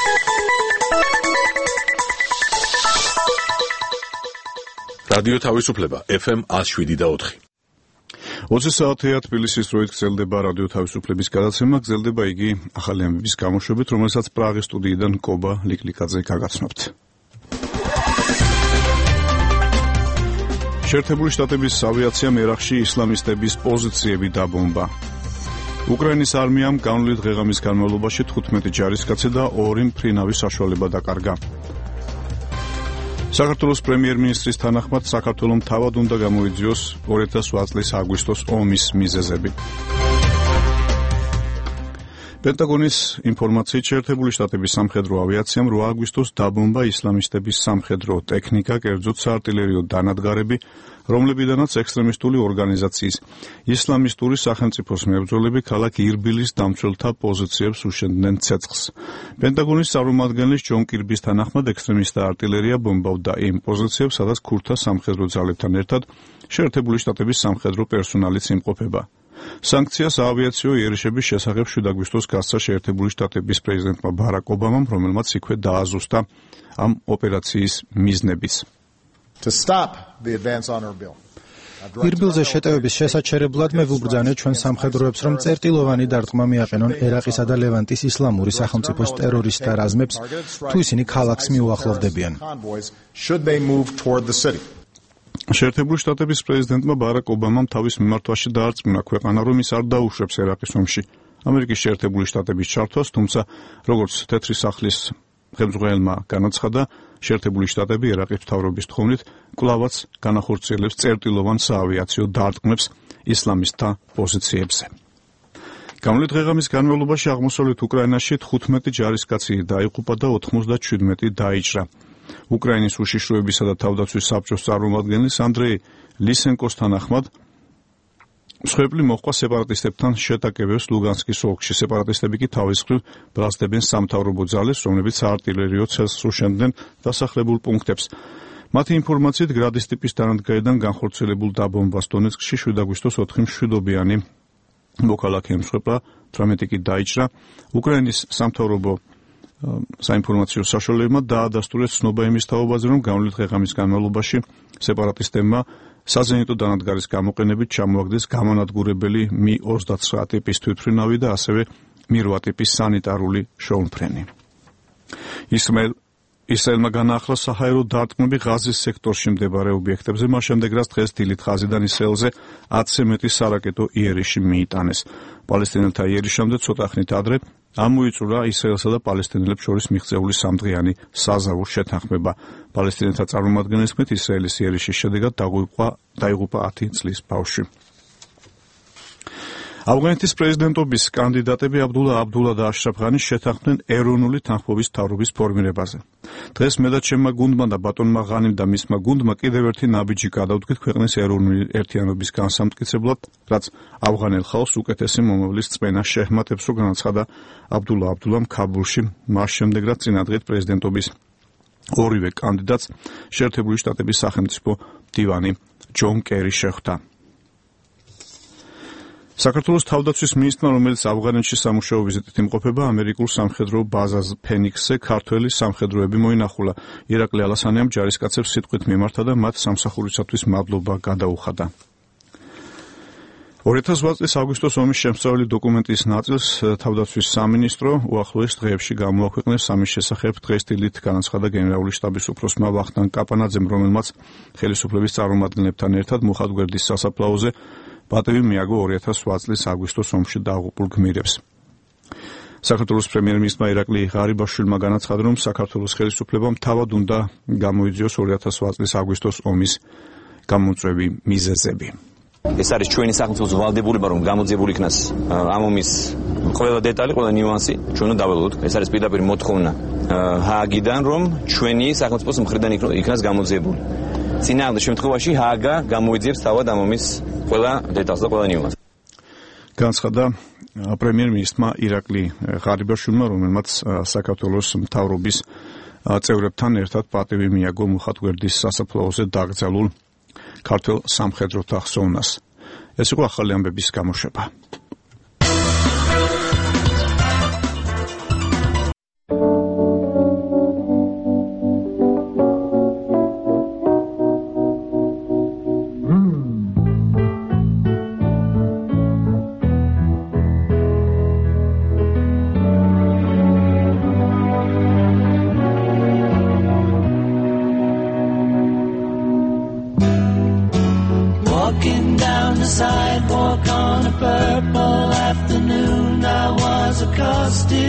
რადიო თავისუფლება FM 107.4. 20 საათია თბილისის დროით გრძელდება რადიო თავისუფლების გადაცემა, გრძელდება იგი ახალი ამბების გამოშვებით, რომელსაც პრაღის სტუდიიდან კობა ლიკლიკაძე გაგაცნობთ. შეერთებული შტატების ავიაციამ ერაყში ისლამისტების პოზიციები დაბომბა. უკრაინის არმიამ განვლით ღეღამის განმავლობაში 15 ჯარისკაცი და 2 მფრინავის საშუალება დაკარგა. საქართველოს პრემიერ-მინისტრის თანახმად საქართველომ თავად უნდა გამოიძიოს 2008 წლის აგვისტოს ომის მიზეზები. პენტაგონის ინფორმაციით შეერთებული შტატების სამხედრო ავიაციამ 8 აგვისტოს დაბომბა ისლამისტების სამხედრო ტექნიკა, კერძოდ საარტილერიო დანადგარები, რომლებიდანაც ექსტრემისტული ორგანიზაციის ისლამისტური სახელმწიფოს მებრძოლები ქალაქ ირბილის დამცველთა პოზიციებს უშენდნენ ცეცხლს. პენტაგონის წარმომადგენლის ჯონ კირბის თანახმად ექსტრემისტთა არტილერია ბომბავდა იმ პოზიციებს, სადაც ქურთა სამხედრო ძალებთან ერთად შეერთებული შტატების სამხედრო პერსონალიც იმყოფება. სანქციას აავიაციო იერიშების შესახებ 7 აგვისტოს გასცა შეერთებული შტატების პრეზიდენტმა ბარაკ ობამამ, რომელმაც იქვე დააზუსტა ამ ოპერაციის მიზნებიც. ირბილზე შეტევების შესაჩერებლად მე ვუბრძანე ჩვენ სამხედროებს, რომ წერტილოვანი დარტყმა მიაყენონ ერაყისა და ლევანტის ისლამური სახელმწიფოს ტერორისტთა რაზმებს, თუ ისინი ქალაქს მიუახლოვდებიან. შეერთებული შტატების პრეზიდენტმა ბარაკ ობამამ თავის მიმართვაში დაარწმუნა ქვეყანა, რომ ის არ დაუშვებს ერაყის ომში ამერიკის შეერთებული შტატების ჩართვას, თუმცა როგორც თეთრი სახლის ხელმძღვანელმა განაცხადა, შეერთებული შტატები ერაყის მთავრობის თხოვნით კვლავაც განახორციელებს წერტილოვან საავიაციო დარტყმებს ისლამისტთა პოზიციებზე. განვლით ღეღამის განმავლობაში აღმოსავლეთ უკრაინაში 15 ჯარისკაცი დაიღუპა და 97 დაიჭრა. უკრაინის უშიშროებისა და თავდაცვის საბჭოს წარმომადგენლის ანდრეი ლისენკოს თანახმად მსხვერპლი მოჰყვა სეპარატისტებთან შეტაკებებს ლუგანსკის ოლქში. სეპარატისტები კი თავის მხრივ ბრალსდებენ სამთავრობო ძალებს, რომლებიც საარტილერიო ცეცხლს უშენდნენ დასახლებულ პუნქტებს. მათი ინფორმაციით გრადის ტიპის დანადგარიდან განხორციელებულ დაბომბვას დონეცკში 7 აგვისტოს 4 მშვიდობიანი მოქალაქე ემსხვერპლა, 18 კი დაიჭრა. უკრაინის სამთავრობო საინფორმაციო საშუალებებმა დაადასტურეს ცნობა იმის თაობაზე, რომ განვლით ღეღამის განმავლობაში სეპარატისტებმა საზენიტო დანადგარის გამოყენებით ჩამოაგდეს გამანადგურებელი Mi-29 ტიპის თვითმფრინავი და ასევე Mi-8 ტიპის სანიტარული შოუმფრენი. ისრაელმა განაახლა საჰაერო დარტყმები ღაზის სექტორში მდებარე ობიექტებზე, მას შემდეგ რაც დღეს დილით ღაზიდან ისრაელზე 10-ზე მეტი სარაკეტო იერიში მიიტანეს. პალესტინელთა იერიშამდე ცოტა ხნით ადრე ამოიწურა ისრაელსა და პალესტინელებს შორის მიღწეული სამდღიანი საზავო შეთანხმება. პალესტინელთა წარმომადგენლის თქმით, ისრაელის იერიშის შედეგად დაიღუპა 10 წლის ბავშვი. ავღანეთის პრეზიდენტობის კანდიდატები აბდულა და აშრაფ ღანი შეთანხმდნენ ეროვნული თანხმობის მთავრობის ფორმირებაზე. დღეს მე და ჩემმა გუნდმა და ბატონმა ღანიმ და მისმა გუნდმა კიდევ ერთი ნაბიჯი გადავდგით ქვეყნის ეროვნული ერთიანობის განსამტკიცებლად, რაც ავღანელ ხალხს უკეთესი მომავლის წმენა შეჰმატებს, რო განაცხადა აბდულამ ქაბულში, მას შემდეგ რაც წინადღეთ პრეზიდენტობის ორივე კანდიდატს შეერთებული შტატების სახელმწიფო მდივანი ჯონ კერი შეხვდა. საქართველოს თავდაცვის მინისტრმა, რომელიც ავღანეთში სამუშაო ვიზიტით იმყოფება, ამერიკულ სამხედრო ბაზაზე ფენიქსზე ქართველი სამხედროები მოინახულა. ირაკლი ალასანიამ ჯარისკაცებს სიტყვით მიმართა და მათ სამსახურისათვის მადლობა გადაუხადა. 2008 წლის აგვისტოს ომის შემსწავლელი დოკუმენტის ნაწილს თავდაცვის სამინისტრო უახლოეს დღეებში გამოაქვეყნეს. ამის შესახებ დღეს დილით განაცხადა გენერალური შტაბის უფროსმა ვახტანგ კაპანაძემ, რომელმაც ხელისუფლების წარმომადგენლებთან ერთად მუხათგვერდის სასაფლაოზე პატივი მიაგო 2008 წლის აგვისტოს ომში დაღუპულ გმირებს. საქართველოს პრემიერ-მინისტრმა ირაკლი ღარიბაშვილმა განაცხადა, რომ საქართველოს ხელისუფლებამ თავად უნდა გამოიძიოს 2008 წლის აგვისტოს ომის გამოწვევი მიზეზები. ეს არის ჩვენი სახელმწიფოს ვალდებულება, რომ გამოძიებული იქნას ამ ომის ყველა დეტალი, ყველა ნიუანსი ჩვენ უნდა დაველოდოთ. ეს არის პირდაპირ მოთხოვნა ჰააგიდან, რომ ჩვენი სახელმწიფოს მხრიდან იქნას გამოძიებული. წინააღმდეგ შემთხვევაში ჰააგა გამოიძიებს თავად ამ ომის ყველა დეტალს და ყველა ნიუანსს. განაცხადა პრემიერ-მინისტრმა ირაკლი ღარიბაშვილმა, რომელმაც საქართველოს მთავრობის წევრებთან ერთად პატივი მიაგო მუხათგვერდის სასაფლაოზე დაკრძალულ ქართველ სამხედროთა ხსოვნას. ეს იყო ახალი ამბების გამოშვება.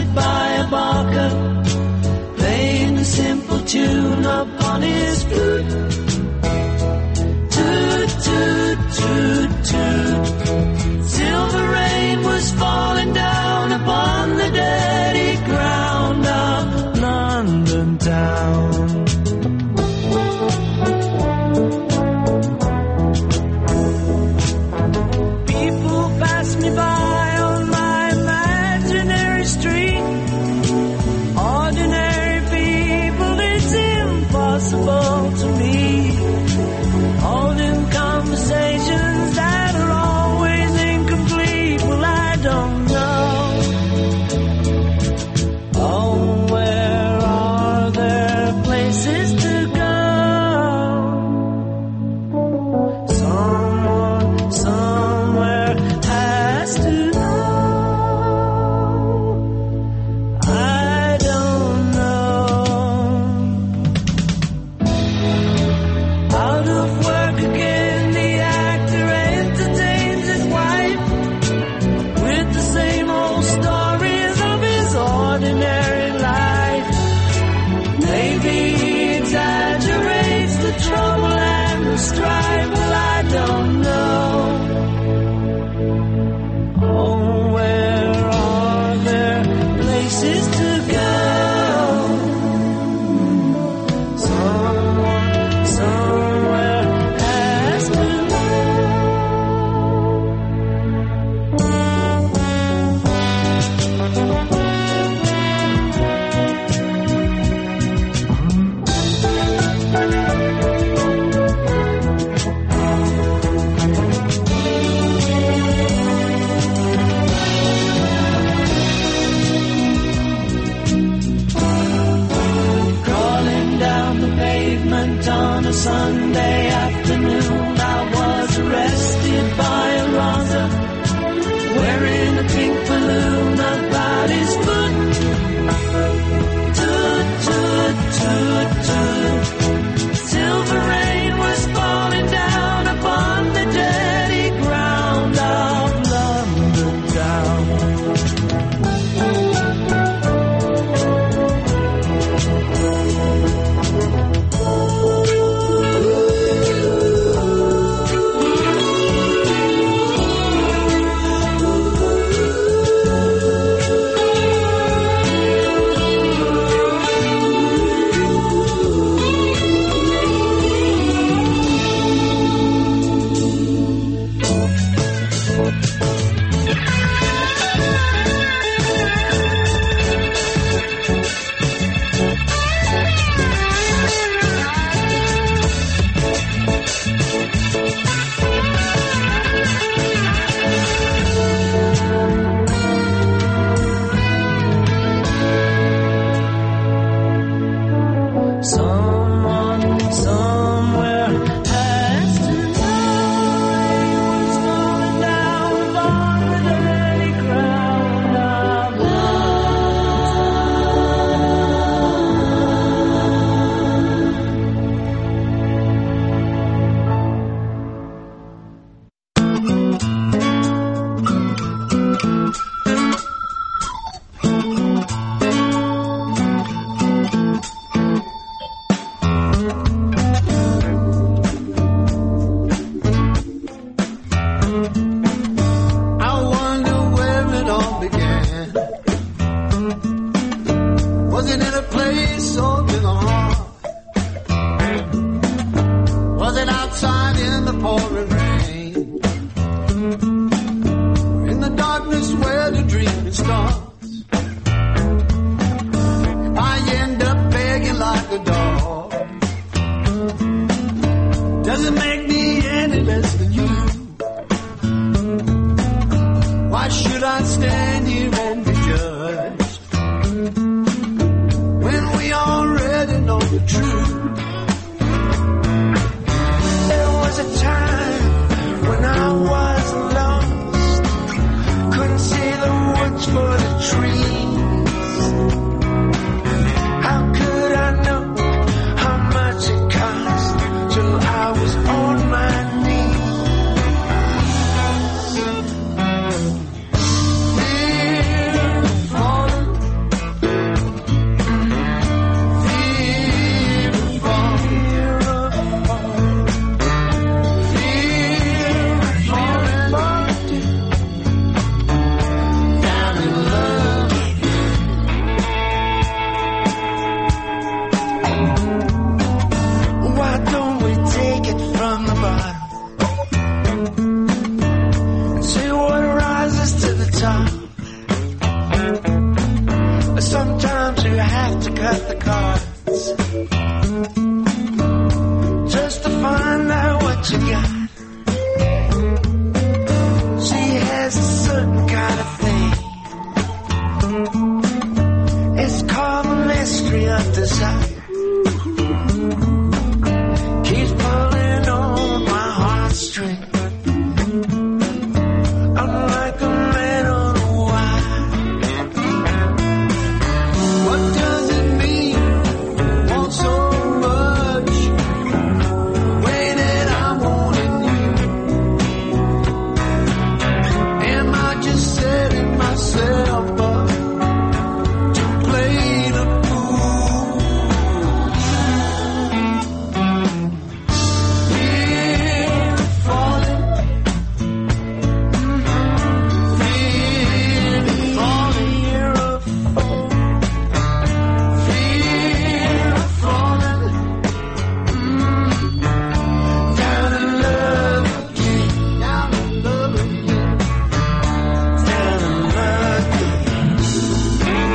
passed by a barker playing a simple tune upon his flute. Toot, toot, toot, toot. Silver rain was falling down upon the dirty ground of London town. People pass me by on my imaginary street. Ordinary people, it's impossible to meet. Holding conversations that are always incomplete. Well, I don't know. Oh, where are there places to go? Someone, somewhere has to know. I don't know. Out of work again, the actor entertains his wife with the same old stories of his ordinary life. Maybe he exaggerates the trouble and the strife, but I don't know. Oh, where are there places to go? Someone, somewhere has to know. Crawling down the pavement on a Sunday afternoon, I was arrested by a rouser wearing a pink balloon about his foot. Toot, toot, toot, toot. Silver rain was falling down upon the dirty ground of London town. Someone, somewhere has to know. It's falling down upon the dirty ground of I wonder where it all began. Was it in a place or in a heart? Was it outside in the pouring rain? Or in the darkness where the dreaming starts? If I end up begging like a dog, does it make me any less than you? Why should I stand here and be judged when we already know the truth? There was a time when I was lost, couldn't see the woods for the trees. How could I know how much it cost till I was on my knees? Falling have to cut the cards just to find out what you got. She has a certain kind of thing. It's called the mystery of desire. Keeps pulling on my heartstring. I'm like a man on a wire. What does it mean? Want so much, way that I wanted you. Am I just setting myself up to play the fool? Fear of falling, fear of falling, fear of falling, fear of falling, down in love again, down in love again, down in love again.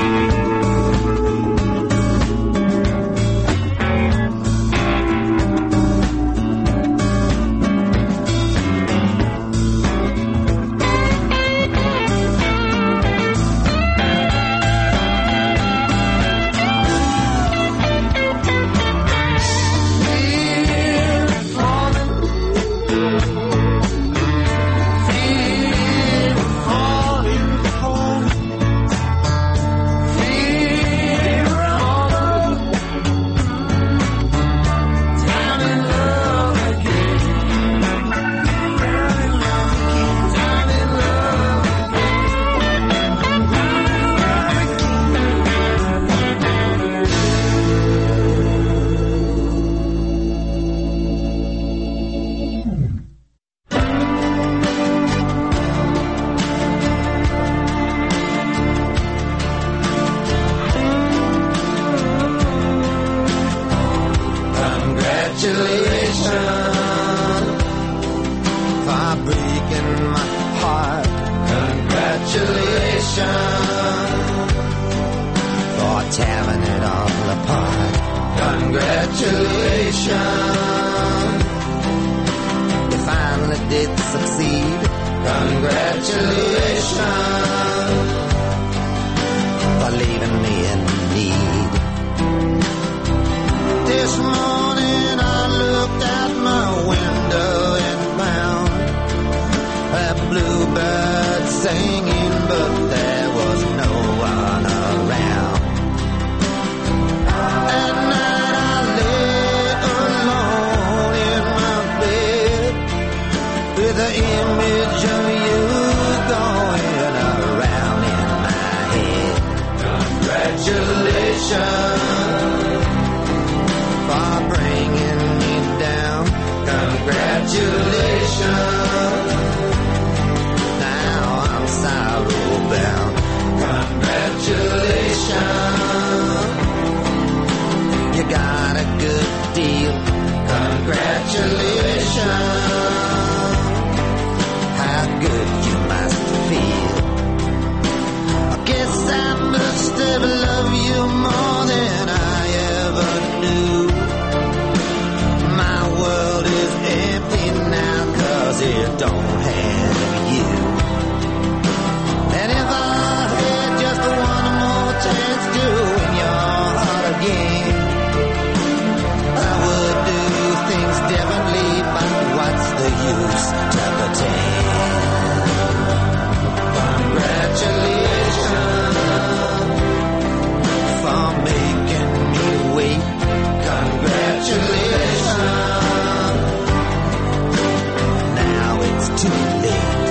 Fear of falling, fear of falling, falling, fear of falling, down in love again, down in love again, down in love Congratulations for breaking my heart. Congratulations for tearing it all apart. Congratulations, you finally did succeed. Congratulations for leaving me in need. This morning I looked out my window and found a bluebird singing, but there was no one around. At night I lay alone in my bed with the image of you going around in my head. Congratulations for bringing me down. Congratulations, now I'm sorrow bound. Congratulations, you got a good deal. Congratulations, how good you must feel. I guess I must have loved you more than I ever knew. My world is empty now 'cause it don't have you. And if I had just one more chance to win your heart again, I would do things differently, but what's the use to pretend? Congratulations for making me wait. Congratulations, now it's too late.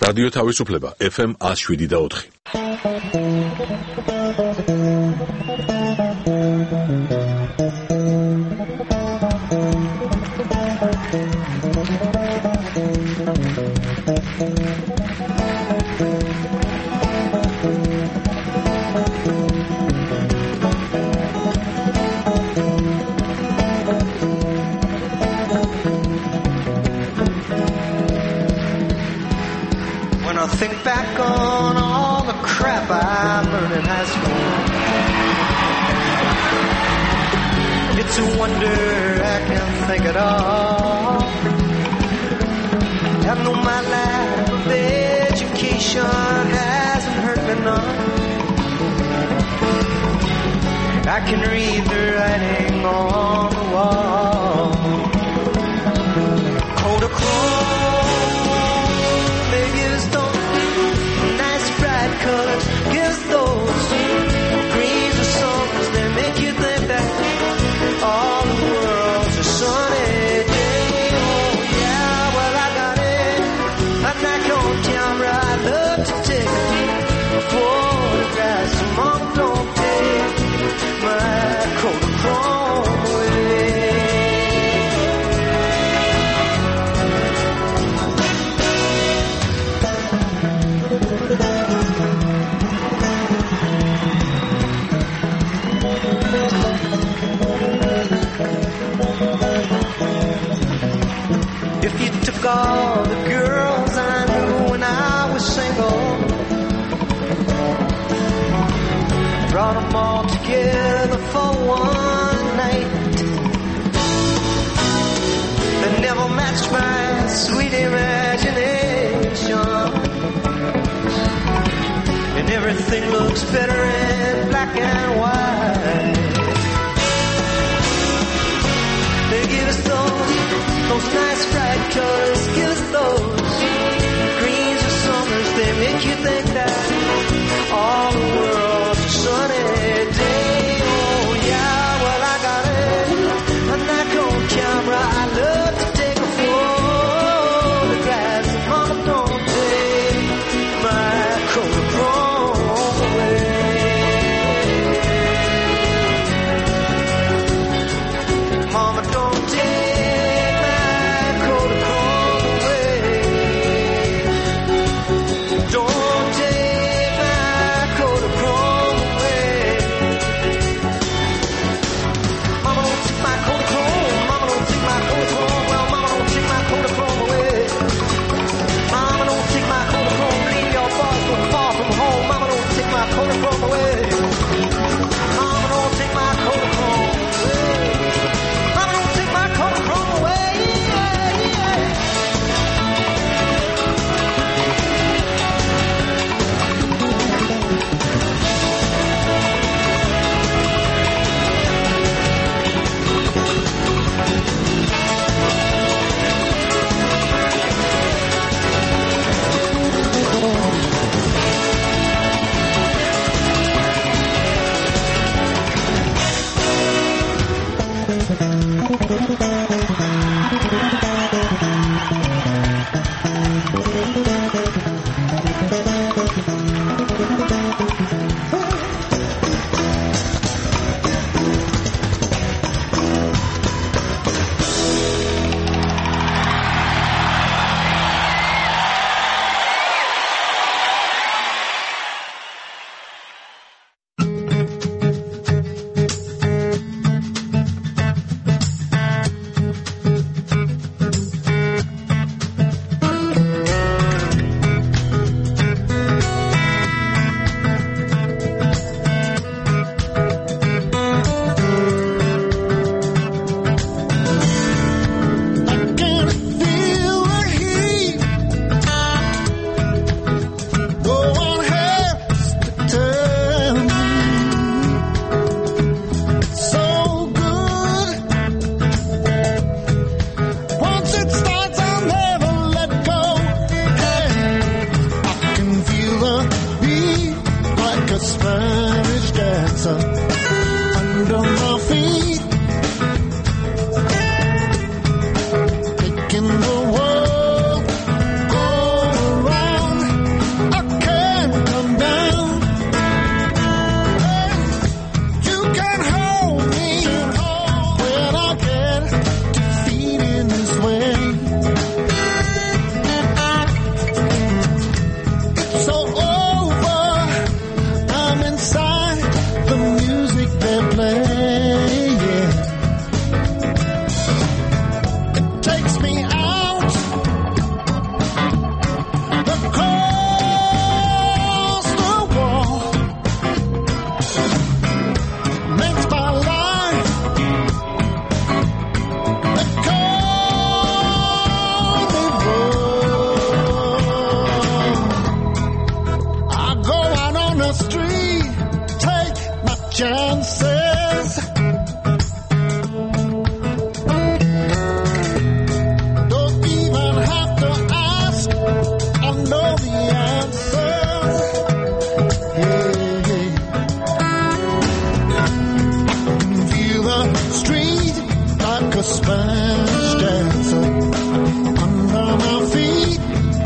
რადიო თავისუფლება FM 107.4. Think back on all the crap I learned in high school. It's a wonder I can think it all. I know my lack of education hasn't hurt me none. I can read the writing on the wall. Kodachrome, maybe it's colors, gives those greens or songs that make you think that all the world's a sunny day. Oh yeah, well I got it. I'm not on camera. I love to take photographs. So mom, don't take my Kodachrome away. All the girls I knew when I was single, brought them all together for one night. They never matched my sweet imagination, and everything looks better in black and white. They give us those nice bright colors, give us those greens or summers. They make you think that all the world's a sunny day. Oh yeah, well I got it. I'm not on camera. I love to take a photograph. So mama, don't take my Kodachrome away. Mama, don't take Kodachrome away. Mama, don't take my Kodachrome away. Mama, don't take my Kodachrome away. Making the world go around. chances. Don't even have to ask, I know the answers. Feel the street like a Spanish dancer under my feet.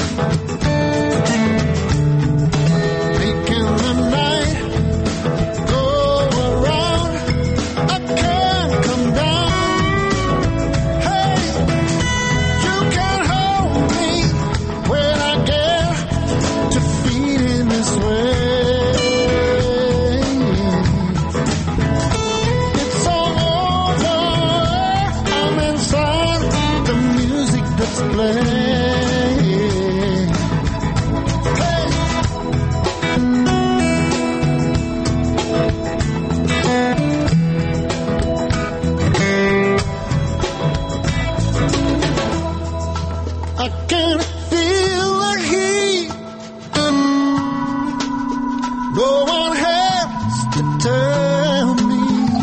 Making the night go around. I can't come down. Hey, you can hold me when I get to feeling this way. It's all over. I'm inside the music that's playing. I can feel the heat. No one has to tell me.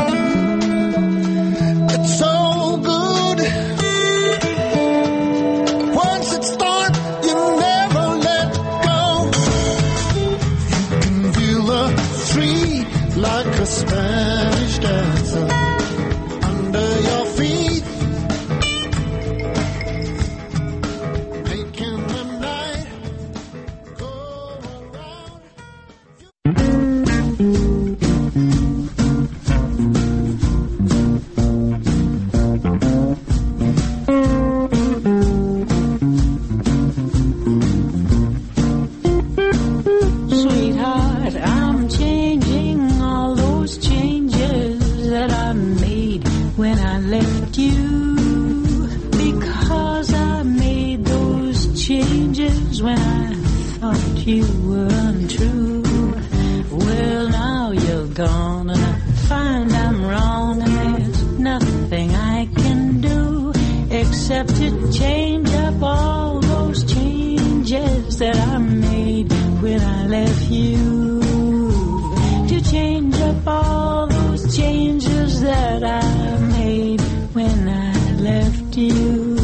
It's so good. Once it starts, you never let go. You can feel the street like a Spanish dancer under your feet. Making the night go around. Sweetheart, I'm changing all those changes that I made when I left you. Because I made those changes when I thought you were untrue. Well, now you're gone and I find I'm wrong, and there's nothing I can do except to change up all those changes that I made when I left you. To change up all those changes that I made when I left you.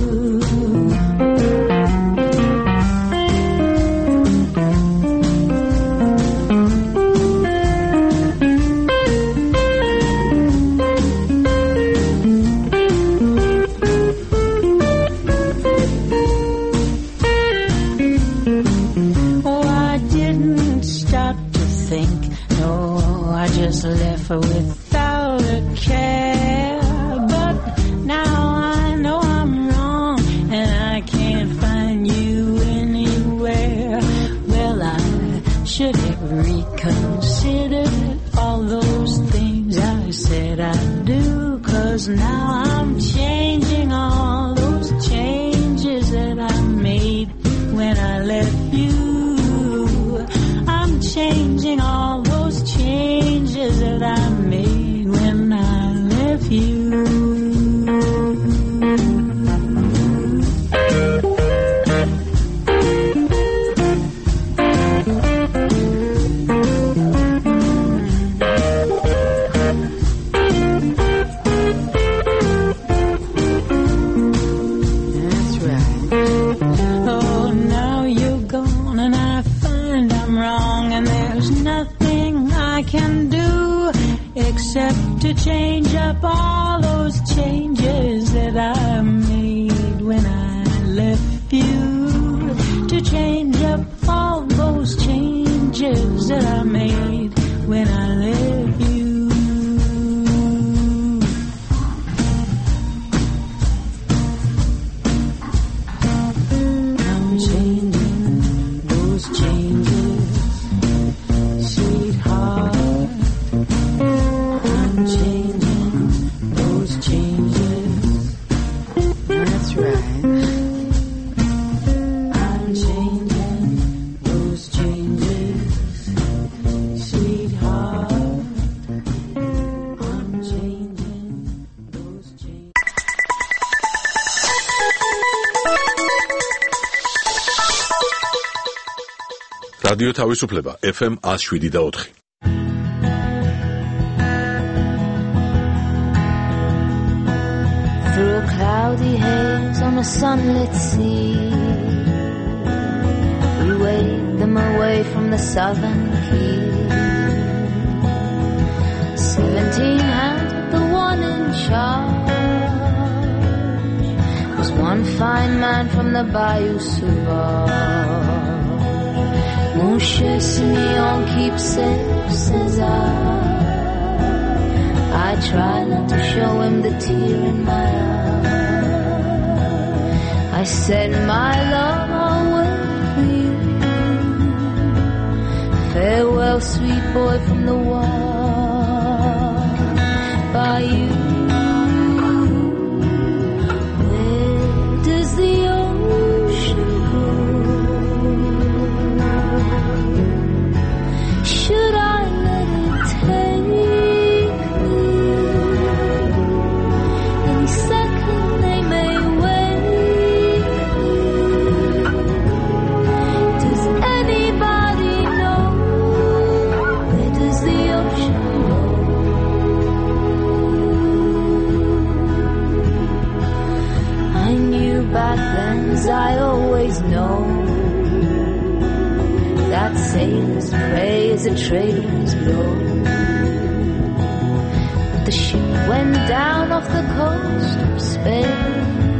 Oh, I didn't stop to think. No, I just left her without a care. But now I know I'm wrong and I can't find you anywhere. Well, I should have reconsidered all those things I said I'd do. 'Cause now I'm changing all those changes that I made when I left you. I'm changing all those changes that I made when I left you. That's right. Oh, now you're gone and I find I'm wrong, and there's nothing I can do except to change up all those changes that I made when I left you. To change up all those changes that I made when I left you. I'm changing those changes, sweetheart. I'm changing those changes. That's right. I'm changing those changes, sweetheart. I'm changing those changes. რადიო თავისუფლება FM 107.4. cloudy haze on a sunlit sea. We waved them away from the southern key. 17 hands with the one in charge was one fine man from the Bayou Sauvage. Mon cher Simeon, keep safe, says I try not to show him the tear in my eye. I said, my love, I'll wait for you. Farewell, sweet boy from the wall. By you, where does the ocean go? Should I let it take me? Any second they may wake me. Does anybody know where does the ocean go? I knew back then, as I always know, that sailors pray as a trader's blow. But the ship went down off the coast of Spain.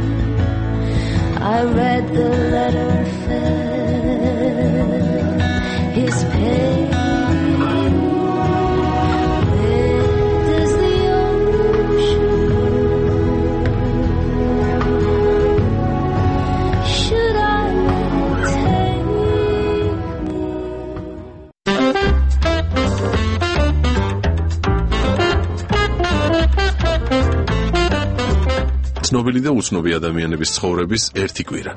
I read the letter and felt his pain. Where does the ocean go? Should I let it take me? ცნობილი და უცნობი ადამიანების ცხოვრების ერთი კვირა.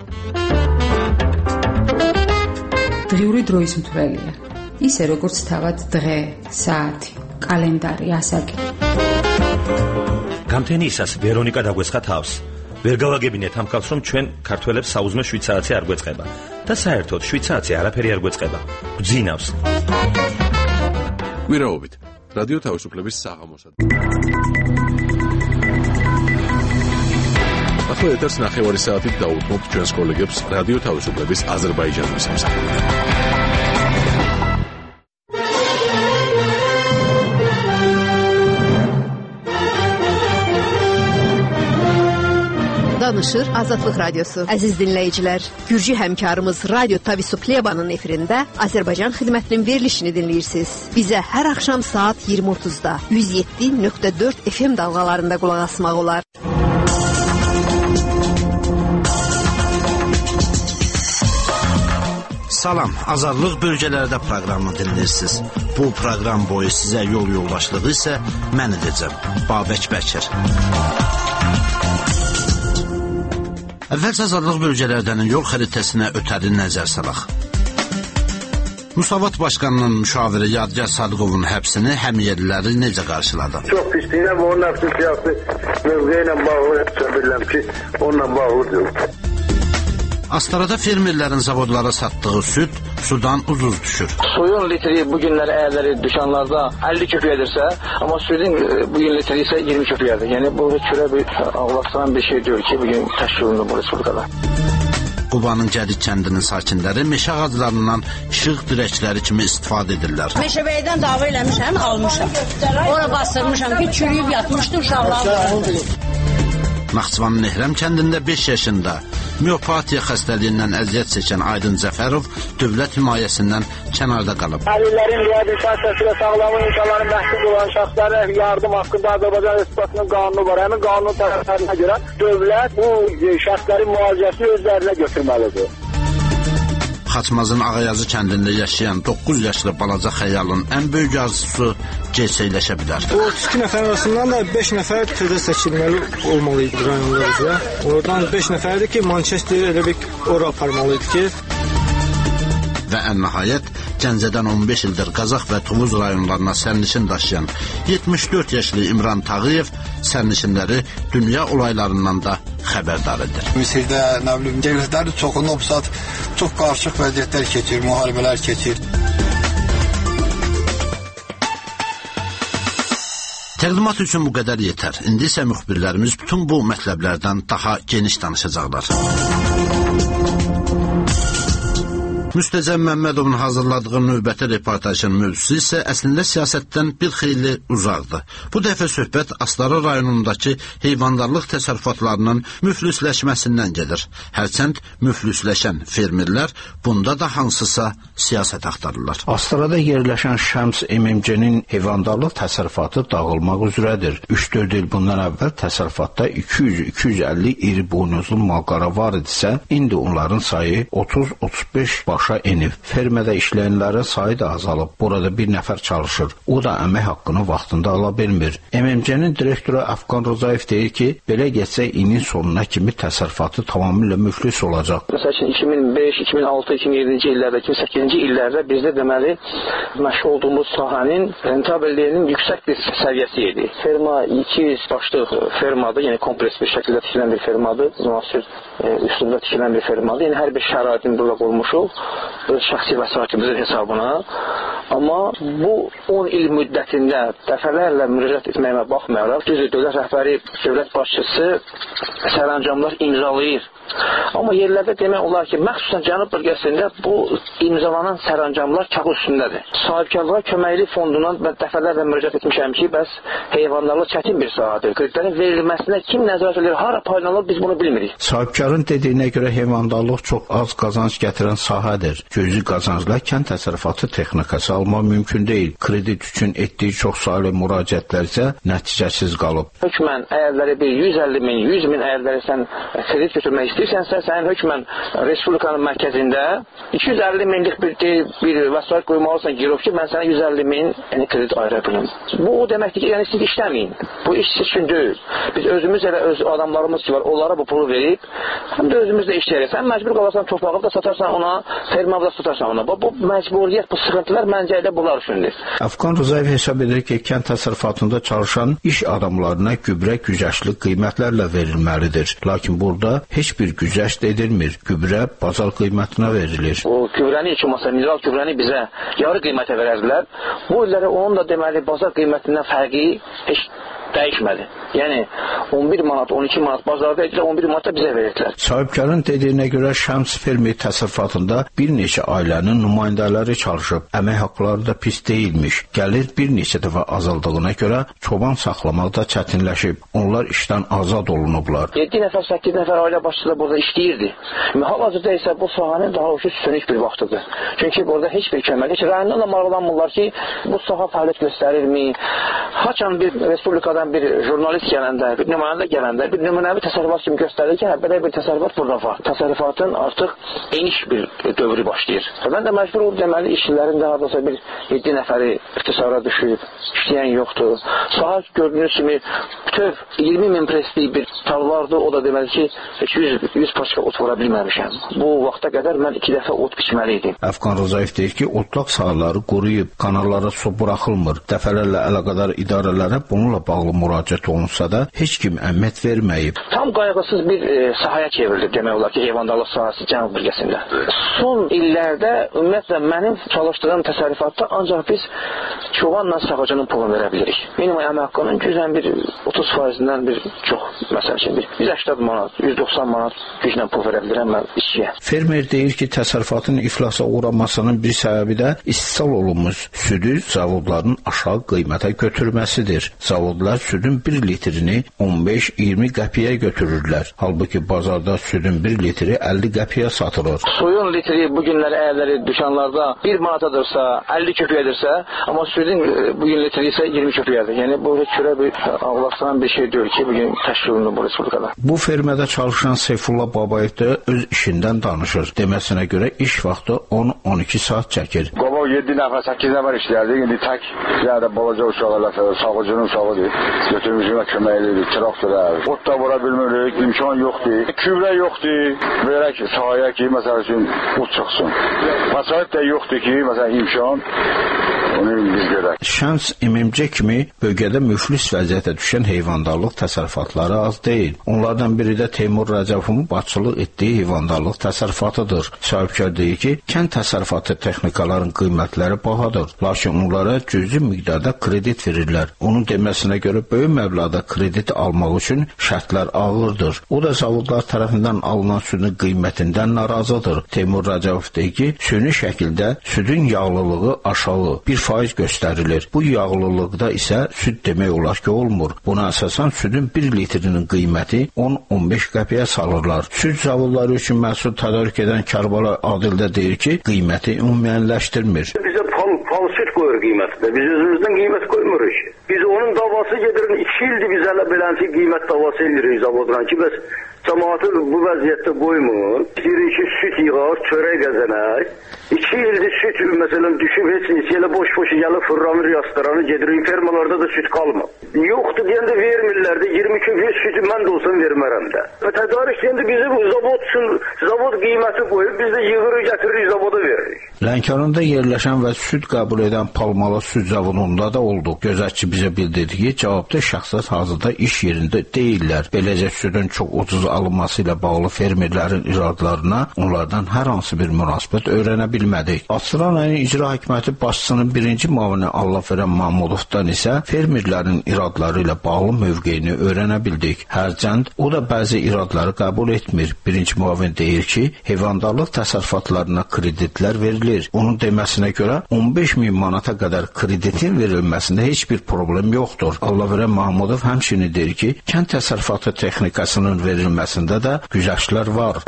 დღიური დროის მთვრელია. ისე როგორც თავად დღე, საათი, კალენდარი, ასაკი. გამთენიისას ვერონიკა დაგვესხა თავს. ვერ გავაგებინეთ ამ ხალხს, რომ ჩვენ ქართველებს საუზმე 7 საათი არ გვეწყება. და საერთოდ 7 საათი არაფერი არ გვეწყება. გძინავს. კვირაობით რადიო თავისუფლების საღამოსად. ახლა ეთერს ნახევარი საათით დაუთმობთ ჩვენს კოლეგებს რადიო თავისუფლების აზერბაიჯანის სამსახურში. Danışır Azadlıq Radyosu. Əziz dinləyicilər, Gürcü həmkarımız Radyo Tavisuplyevanın efirində Azərbaycan xidmətinin verilişini dinləyirsiniz. Bizə hər axşam saat 20:30-da 107.4 FM dalğalarında qulaq asmaq olar. Salam, Azadlıq bölgələrdə proqramı dinləyirsiniz. Bu proqram boyu sizə yol yoldaşlığı isə mən edəcəm, Babək Bəkir. Əvvəlcə Azadlıq bölgələrdən yol xəritəsinə ötəri nəzər salaq. Musavat Başkanının müşaviri Yadgar Sadıqovun həbsini həmyerliləri necə qarşıladı? Çox pisliyə və onun həbsin siyasi mövqeyi ilə bağlı bilirəm ki, onunla bağlıdır. Astarada fermerlərin zavodlara satdığı süd sudan ucuz düşür. Suyun litri bu günlər əyərləri dükanlarda 50 köpüyədirsə, amma südün bu gün litri isə 20 köpüyədir. Yəni bu kürə bir ağlasılan bir şey deyil ki, bugün təşkil olunur bu respublikada. Qubanın Gədik kəndinin sakinləri meşə ağaclarından işıq dirəkləri kimi istifadə edirlər. Meşəbəydən dava eləmişəm, almışam. Ora bastırmışam ki, çürüyüb yatmışdı uşaqlar. Naxçıvanın Nehrəm kəndində 5 yaşında miopatiya xəstəliyindən əziyyət çəkən Aydın Cəfərov dövlət himayəsindən kənarda qalıb. Əlillərin reabilitasiyası və sağlamlıq imkanlarının məhsul olan şəxslərə yardım haqqında Azərbaycan Respublikasının qanunu var. Həmin qanun tərəflərinə görə dövlət bu şəxslərin müalicəsini özlərinə götürməlidir. Xaçmazın Ağayazı kəndində yaşayan 9 yaşlı balaca xəyalın ən böyük arzusu gerçəkləşə bilər. O 2 nəfər arasından da 5 nəfər tezə seçilməli olmalıydı rayonlarımızda. Oradan 5 nəfərdir ki, Manchester elə bir ora aparmalıydı ki. Və ən nəhayət Gəncədən 15 ildir Qazax və Tovuz rayonlarına sərnişin daşıyan 74 yaşlı İmran Tağıyev sərnişinləri dünya olaylarından da xəbərdar edir. Misirdə, nə bilim, dövlətləri çoxunu bu saat çox qarışıq vəziyyətlər keçir, müharibələr keçir. Təqdimat üçün bu qədər yetər. İndi isə müxbirlərimiz bütün bu mətləblərdən daha geniş danışacaqlar. Müstəzəm Məmmədovun hazırladığı növbəti reportajın mövzusu isə əslində siyasətdən bir xeyli uzaqdır. Bu dəfə söhbət Astara rayonundakı heyvandarlıq təsərrüfatlarının müflisləşməsindən gedir. Hərçənd müflisləşən fermerlər bunda da hansısa siyasət axtarırlar. Astarada yerləşən Şəms MMC-nin heyvandarlıq təsərrüfatı dağılmaq üzrədir. 3-4 il bundan əvvəl təsərrüfatda 200-250 iri buynuzlu malqara var idisə, indi onların sayı 30-35 başa enib. Fermədə işləyənlərin sayı da azalıb. Burada bir nəfər çalışır. O da əmək haqqını vaxtında ala bilmir. MMC-nin direktoru Afqan Rzayev deyir ki, belə getsə ilin sonuna kimi təsərrüfatı tamamilə müflis olacaq. Məsələn 2005, 2006, 2007-ci illərdə, 2008-ci illərdə bizdə deməli məşğul olduğumuz sahənin rentabelliyinin yüksək bir səviyyəsi idi. Ferma 200 başlıq fermadır, yəni kompleks bir şəkildə tikilən bir fermadır. Müasir üslubda tikilən bir fermadır. Yəni hər bir şəraitin burada qoymuşuq. Öz şəxsi vəsaitimizin hesabına. Amma bu 10 il müddətində dəfələrlə müraciət etməyimə baxmayaraq, düzdür, dövlət rəhbəri, dövlət başçısı sərəncamlar imzalayır. Amma yerlərdə demək olar ki, məxsusən Cənub bölgəsində bu imzalanan sərəncamlar kağız üstündədir. Sahibkarlığa köməkli fondundan mən dəfələrlə müraciət etmişəm ki, bəs heyvandarlıq çətin bir sahədir. Kreditlərin verilməsinə kim nəzarət edir, hara paylanır, biz bunu bilmirik. Sahibkarın dediyinə görə heyvandarlıq çox az qazanc gətirən sahədir. Cüzi qazancla kənd təsərrüfatı texnikası almaq mümkün deyil. Kredit üçün etdiyi çox saylı müraciətlər isə nəticəsiz qalıb. Hökmən əyərləri bir 150 min, 100 min əyərləri sən kredit götürmək istəyirsənsə, sənin hökmən Respublikanın mərkəzində 250 minlik bir vəsait qoymalısan girov ki, mən sənə 150 min kredit ayıra bilim. Bu o deməkdir ki, yəni siz işləməyin. Bu iş üçün deyil. Biz özümüz elə öz adamlarımız ki var, onlara bu pulu verib, həm də özümüz də işləyək. Sən məcbur qalarsan, torpağı da satarsan ona, fermavı da satarsan ona. Bu məcburiyyət, bu sıxıntılar məncə elə bunlar üçündür. Afqan Rzayev hesab edir ki, kənd təsərrüfatında çalışan iş adamlarına gübrə güzəştli qiymətlərlə verilməlidir. Lakin burada heç bir güzəşt edilmir. Gübrə bazar qiymətinə verilir. O gübrəni heç olmasa mineral gübrəni bizə yarı qiymətə verərdilər. Bu illərə onun da deməli bazar qiymətindən fərqi heç dəyişmədi. Yəni 11 manat, 12 manat bazarda edilir, 11 manat da bizə verirdilər. Sahibkarın dediyinə görə Şəms fermi təsərrüfatında bir neçə ailənin nümayəndələri çalışıb. Əmək haqqları da pis deyilmiş. Gəlir bir neçə dəfə azaldığına görə çoban saxlamaq da çətinləşib. Onlar işdən azad olunublar. 7 nəfər, 8 nəfər ailə başçısı da burada işləyirdi. Hal-hazırda isə bu sahənin daha sönük bir vaxtıdır. Çünki burada heç bir kömək, heç rayondan da maraqlanmırlar ki, bu sahə fəaliyyət göstərirmi? Haçan bir respublikadan bir jurnalist gələndə, bir nümayəndə gələndə, bir nümunəvi təsərrüfat kimi göstərir ki, belə bir təsərrüfat burada var. Təsərrüfatın artıq eniş bir dövrü başlayır. Mən də məcbur olub deməli, işçilərin də hardasa bir 7 nəfəri ixtisara düşüb, işləyən yoxdur. Sahə gördüyünüz kimi bütöv 20 min presli bir talvardır, o da deməli ki, 100 paçka ot vura bilməmişəm. Bu vaxta qədər mən 2 dəfə ot biçməli idim. Afqan Rzayev deyir ki, otlaq sahələri qoruyub, kanallara su buraxılmır. Dəfələrlə əlaqədar idarələrə bununla bağlı müraciət olunsa da heç kim əhəmiyyət verməyib. Tam qayğısız bir sahəyə çevrildi demək olar ki, heyvandarlıq sahəsi Cənub bölgəsində. Son illərdə ümumiyyətlə mənim çalışdığım təsərrüfatda ancaq biz çobanla sağacının pulunu verə bilirik. Minimum əmək haqqının güclə bir 30%-dən bir çox, məsəl üçün 180 manat, 190 manat güclə pul verə bilirəm mən işçiyə. Fermer deyir ki, təsərrüfatın iflasa uğramasının bir səbəbi də istehsal olunmuş südü zavodların aşağı qiymətə götürməsidir. Zavodlar südün 1 litrini 15-20 qəpiyə götürürlər. Halbuki bazarda südün 1 litri 50 qəpiyə satılır. Suyun litri bu günlər əyərləri dükanlarda 1 manatadırsa, 50 köpüyədirsə, amma südün bugün litri isə 20 köpüyədir. Yəni bu heç cürə bir ağlasılan bir şey deyil ki, bugün təşkil olunur bu respublikada. Bu fermədə çalışan Seyfullah Babayev də öz işindən danışır. Deməsinə görə iş vaxtı 10-12 saat çəkir. Qabaq 7 nəfər, 8 nəfər işlərdi. İndi tək yəni balaca uşaqlarla sağıcının sağıdır. Götürmüşünə köməklidir, traktora. Ot da vura bilmirik, imkan yoxdur. Gübrə yoxdur. Verək sahəyə ki, məsəl üçün ot çıxsın. Vəsait də yoxdur ki, məsələn imkan. Onu biz görək. Şəms MMC kimi bölgədə müflis vəziyyətə düşən heyvandarlıq təsərrüfatları az deyil. Onlardan biri də Teymur Rəcəbovun başçılıq etdiyi heyvandarlıq təsərrüfatıdır. Sahibkar deyir ki, kənd təsərrüfatı texnikaların qiymətləri bahadır, lakin onlara cüzi miqdarda kredit verirlər. Onun deməsinə görə böyük məbləğdə kredit almaq üçün şərtlər ağırdır. O da zavodlar tərəfindən alınan südün qiymətindən narazıdır. Teymur Rəcəbov deyir ki, süni şəkildə südün yağlılığı aşağı 1% göstərilir. Bu yağlılıqda isə süd demək olar ki, olmur. Buna əsasən südün 1 litrinin qiyməti 10-15 qəpiyə salırlar. Süd zavodları üçün məhsul tədarük edən Kərbəlayi Adil də deyir ki, qiyməti ümumiyyənləşdirmir. Bizə pal süd qoyur qiymətdə. Biz özümüzdən qiymət qoymuruq. Biz onun davası gedirin 2 ildir biz hələ belənsi qiymət davası edirik zavoddan ki, bəs cəmaatı bu vəziyyətdə qoymur. İstəyirik ki, süt yığar, çörək qəzənək. 2 ildir süt məsələn düşüb heç elə boş-boş gəlib fırlanır, yastıranı gedirik. Fermalarda da süt qalmır. Yoxdur deyəndə vermirlər də 22 gün sütü mən də olsam vermərəm də. Tədarük deyəndə bizi bu zavod qiyməti qoyub, biz də yığırıq, gətiririk, zavoda veririk. Lənkəranda yerləşən və süd qəbul edən Palmalı süd zavodunda da olduq. Gözətçi bizə bildirdi ki, cavabda şəxslər hazırda iş yerində deyillər. Beləcə südün çox ucuz alınması ilə bağlı fermerlərin iradlarına onlardan hər hansı bir münasibət öyrənə bilmədik. Astran rayon icra hakimiyyəti başçısının birinci müavini Allahverən Mahmudovdan isə fermerlərin iradları ilə bağlı mövqeyini öyrənə bildik. Hərçənd o da bəzi iradları qəbul etmir. Birinci müavin deyir ki, heyvandarlıq təsərrüfatlarına kreditlər verilir. Onun deməsinə görə 15.000 manata qədər kreditin verilməsində heç bir problem yoxdur. Allahverən Mahmudov həmçinin deyir ki, kənd təsərrüfatı texnikasının verilməsində də güzəştlər var.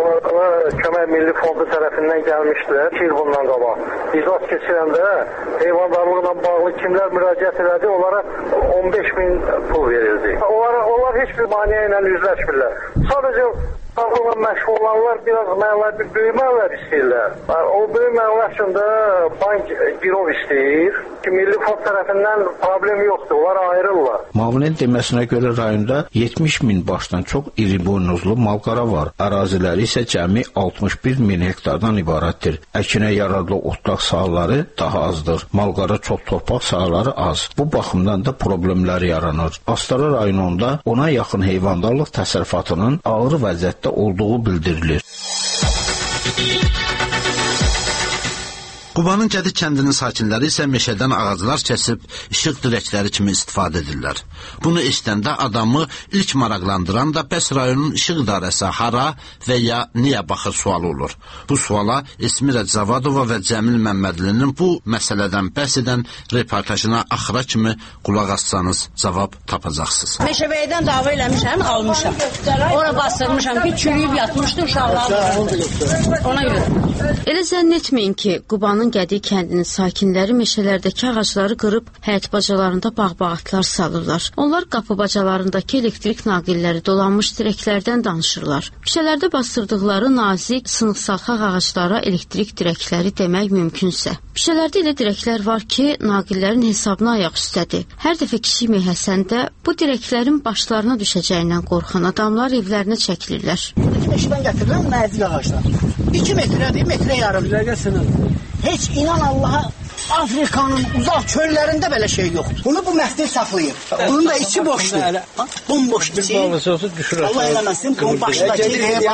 Kömək Milli Fondu tərəfindən gəlmişdilər 2 il bundan qabaq. İclas keçirəndə heyvandarlıqla bağlı kimlər müraciət elədi, onlara 15.000 pul verildi. Onlar heç bir maneə ilə üzləşmirlər. Sadəcə sağlıqla məşğul olanlar biraz mənlər bir böyük mənlər istəyirlər. O böyük mənlər üçün də bank girov istəyir. Milli Fond tərəfindən problem yoxdur, onlar ayrılırlar. Mavinin deməsinə görə rayonda 70.000 başdan çox iri buynuzlu malqara var. Əraziləri isə cəmi 61.000 hektardan ibarətdir. Əkinə yararlı otlaq sahələri daha azdır. Malqara çox torpaq sahələri az. Bu baxımdan da problemlər yaranır. Astara rayonunda ona yaxın heyvandarlıq təsərrüfatının ağır vəziyyətdə olduğu bildirilir. Qubanın Gədik kəndinin sakinləri isə meşədən ağaclar kəsib işıq dirəkləri kimi istifadə edirlər. Bunu eşidəndə adamı ilk maraqlandıran da bəs rayonun işıq idarəsi hara və ya niyə baxır sualı olur. Bu suala Esmirə Zavadova və Cəmil Məmmədlinin bu məsələdən bəhs edən reportajına axıra kimi qulaq assanız cavab tapacaqsınız. Meşəbəydən dava eləmişəm, almışam. Ora bastırmışam ki, çürüyüb yatmışdı uşaqlar. Ona görə. Elə zənn etməyin ki, Qubanın Gədik kəndinin sakinləri meşələrdəki ağacları qırıb həyət bacalarında bağ-bağatlar salırlar. Onlar qapı bacalarındakı elektrik naqilləri dolanmış dirəklərdən danışırlar. Meşələrdə bastırdıqları nazik, sınıq-salxaq ağaclara elektrik dirəkləri demək mümkünsə. Meşələrdə elə dirəklər var ki, naqillərin hesabına ayaq üstədir. Hər dəfə kiçik mehəsəndə bu dirəklərin başlarına düşəcəyindən qorxan adamlar evlərinə çəkilirlər. Meşədən gətirilən nazik ağaclar. 2 metrədir, metrə yarım. Heç inan Allaha Afrikanın uzaq çöllərində belə şey yoxdur. Bunu bu məhdəl saxlayır. Bunun da içi boşdur. Bomboş içi. Allah eləməsin, bunun başındakı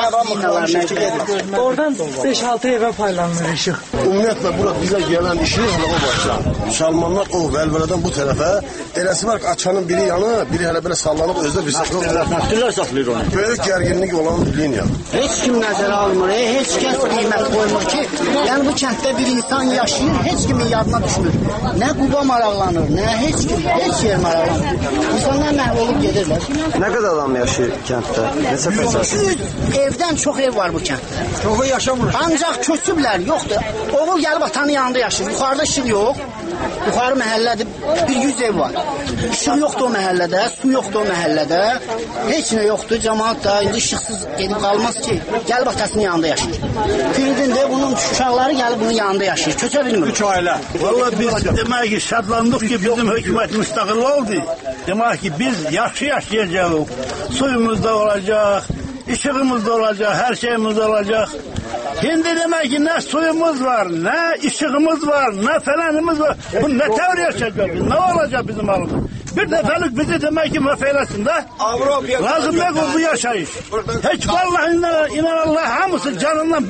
oradan 5-6 evə paylanır işıq. Ümumiyyətlə, bura bizə gələn işimiz o başlar. Müsəlmanlar o vəlvələdən bu tərəfə, eləsi var ki, açanın biri yanı, biri hələ belə sallanıb özdə bizə saxlayır onu. Böyük gərginlik olan liniya. Heç kim nəzərə almır, heç kəs qiymət qoymur ki, yəni bu kənddə bir insan yaşayır, heç kimin yadına düşmür. Nə Quba maraqlanır, nə heç kim, heç yer maraqlanır. İnsanlar məhv olub gedirlər. Nə qədər adam yaşayır kənddə? Neçə fəsil? 200 evdən çox ev var bu kənddə. Çoxu yaşamır. Ancaq köçüblər, yoxdur. Oğul gəlib atanın yanında yaşayır. Yuxarıda işıq yox. Yuxarı məhəllədə bir 100 ev var. İşıq yoxdur o məhəllədə, su yoxdur o məhəllədə. Heç nə yoxdur. Cəmaat da indi işıqsız gedib qalmaz ki, gəlib atasının yanında yaşayır. Firidində bunun uşaqları gəlib bunun yanında yaşayır. Köçə bilmir. 3 ailə. Vallahi biz demək ki, şadlandıq ki, bizim hökumət müstəqil oldu. Demək ki, biz yaxşı yaşayacağıq. Suyumuz da olacaq, işığımız da olacaq, hər şeyimiz da olacaq. İndi demək ki, nə suyumuz var, nə işığımız var, nə fələnimiz var. Bu nə tövr yaşayacaq, nə olacaq bizim halımız? Bir dəfəlik bizi demək ki, məhv eləsin də. Lazım deyil bu yaşayış. Heç vallahi inanallah hamısı canından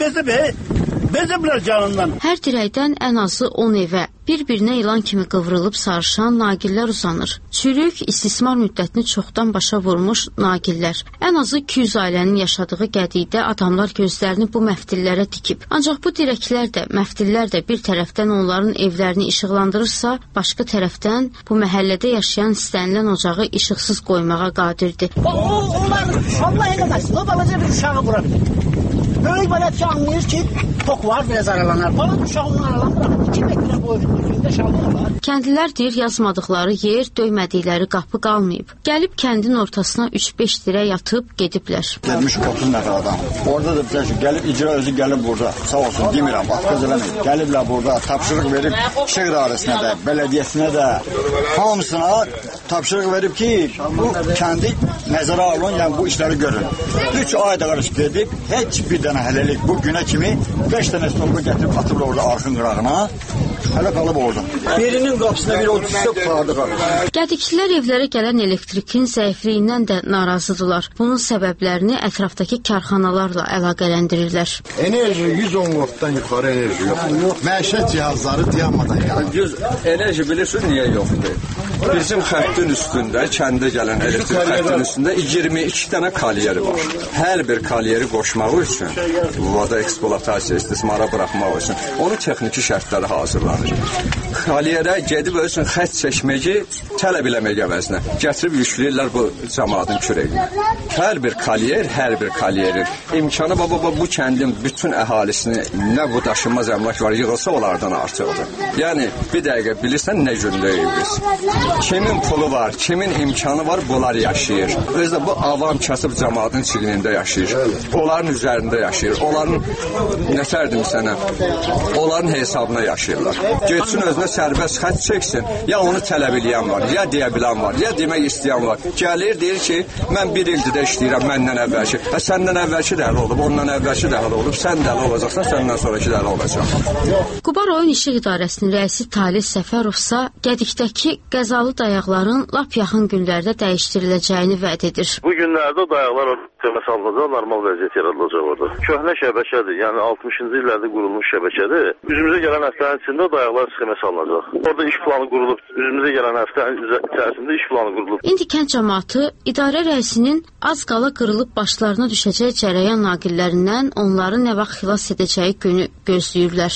beziblər canından. Hər dirəkdən ən azı 10 evə bir-birinə ilan kimi qıvrılıb sarışan naqillər uzanır. Çürük, istismar müddətini çoxdan başa vurmuş naqillər. Ən azı 200 ailənin yaşadığı qədikdə adamlar gözlərini bu məftillərə dikib. Ancaq bu dirəklər də, məftillər də bir tərəfdən onların evlərini işıqlandırırsa, başqa tərəfdən bu məhəllədə yaşayan istənilən ocağı işıqsız qoymağa qadirdir. Onlar Allah eləməsin, o balaca bir uşağı vura bilir. Böyük bələt ki, anlayır ki, tok var, biraz aralanar. Balaca uşağını aralanır, 2 metrə boyunca. Kəndlilər deyir, yazmadıqları yer, döymədikləri qapı qalmayıb. Gəlib kəndin ortasına 3-5 dirə yatıb gediblər. Gəlmiş 30 nəfər adam. Orada da bir gəlib icra özü gəlib burada. Sağ olsun, demirəm, atqaz eləmək. Gəliblər burada, tapşırıq verib şəhər idarəsinə də, bələdiyyəsinə də, hamısına tapşırıq verib ki, bu kəndi nəzərə alın, yəni bu işləri görün. 3 ay da qarışıq edib, heç bir dənə hələlik bu günə kimi 5 dənə stolba gətirib atıblar orada arxın qırağına. Hələ qalıb orada. Birinin qapısına bir o düşsə qurtardı qalır. Qədikçilər evlərə gələn elektrikin zəifliyindən də narazıdırlar. Bunun səbəblərini ətrafdakı karxanalarla əlaqələndirirlər. Enerji 110 voltdan yuxarı enerji yox. Məişət cihazları dayanmadan yanır. Enerji bilirsiniz niyə yoxdur? Bizim xəttin üstündə, kəndə gələn elektrik xəttin üstündə 22 dənə kalyeri var. Hər bir kalyeri qoşmaq üçün, vada eksploatasiya, istismara buraxmaq üçün onun texniki şərtləri hazırlanır. Kalyerə gedib ölsün xətt çəkməyi tələb eləmək əvəzinə gətirib yükləyirlər bu cəmaatın kürəyinə. Hər bir kalyerin imkanı bu kəndin bütün əhalisini nə bu daşınmaz əmlak var yığılsa onlardan artıqdır. Yəni bir dəqiqə bilirsən nə gündəyik biz. Kimin pulu var, kimin imkanı var bunlar yaşayır. Özdə bu avam kasıb cəmaatın çiğnində yaşayır. Onların üzərində yaşayır. Onların nətərdim sənə? Onların hesabına yaşayırlar. Getsin özünə sərbəst xətt çəksin. Ya onu tələb eləyən var, ya deyə bilən var, ya demək istəyən var. Gəlir, deyir ki, mən bir ildir də işləyirəm məndən əvvəlki. Səndən əvvəlki də həll olub, ondan əvvəlki də həll olub. Sən də həll olacaqsan, səndən sonraki də həll olacaq. Quba rayon İşıq İdarəsinin rəisi Talih Səfərovsa Gədikdəki qəzalı dayaqların lap yaxın günlərdə dəyişdiriləcəyini vəd edir. Bu günlərdə dayaqlar salınacaq, normal vəziyyət yaradılacaq orada. Köhnə şəbəkədir, yəni 60-cı illərdə qurulmuş şəbəkədir. Üzümüzə gələn həftənin içində dayaqlar sxemə salınacaq. Orada iş planı qurulub, üzümüzə gələn həftənin içərisində iş planı qurulub. İndi kənd cəmaatı idarə rəisinin az qala qırılıb başlarına düşəcək cərəyan naqillərindən onları nə vaxt xilas edəcəyi günü gözləyirlər.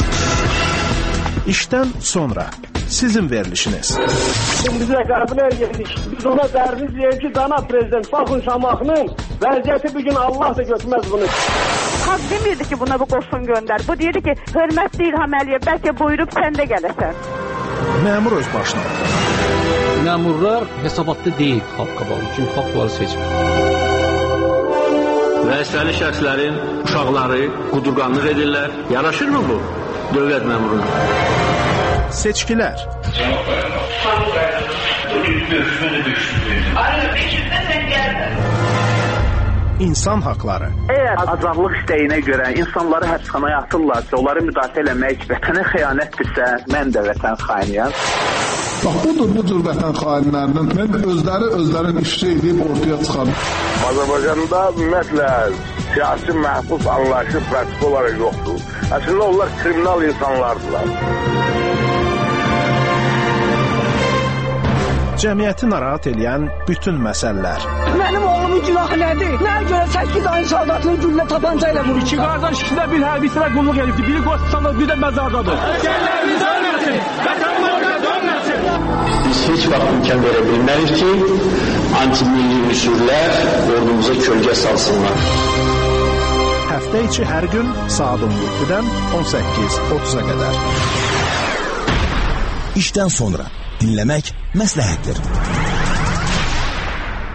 İşdən sonra sizin verilişiniz. Biz rəqəblər getdik. Biz ona dərdiz deyək ki, dana prezident, baxın Şamaxının vəziyyəti bugün Allah da götürməz bunu. Xalq demirdi ki, buna bu qoşun göndər. Bu deyirdi ki, hörmətli İlham Əliyev, bəlkə buyurub sən də gələsən. Məmur öz başına. Məmurlar hesabatda deyil xalq qabağı, çünki xalq onları seçmir. Vəzifəli şəxslərin uşaqları qudurqanlıq edirlər. Yaraşırmı bu dövlət məmuruna? Seçkilər. İnsan haqları. Əgər azadlıq istəyinə görə insanları həbsxanaya atırlarsa, onları müdafiə eləmək vətənə xəyanətdirsə, mən də vətən xainiyəm. Bax, bu cür vətən xainlərinin mən özlərin işçi edib ortaya çıxarım. Azərbaycanda ümumiyyətlə siyasi məhbus anlayışı pratik olaraq yoxdur. Əslində onlar kriminal insanlardılar. Cəmiyyəti narahat edən bütün məsələlər. Mənim oğlumun günahı nədir? Nəyə görə 8 ayın soldatını güllə tapanca ilə vurur? İki qardaş ikisində bir hərbi sıra qulluq edibdir. Biri Qoçistan'da, bir də məzardadır. Əsgərlərimiz ölməsin, vətənlərimiz ölməsin. Biz heç vaxt imkan verə bilmərik ki, antimilli üsullər ordumuza kölgə salsınlar. Həftə içi hər gün saat 17-dən 18:30-a qədər. İşdən sonra dinləmək məsləhətdir.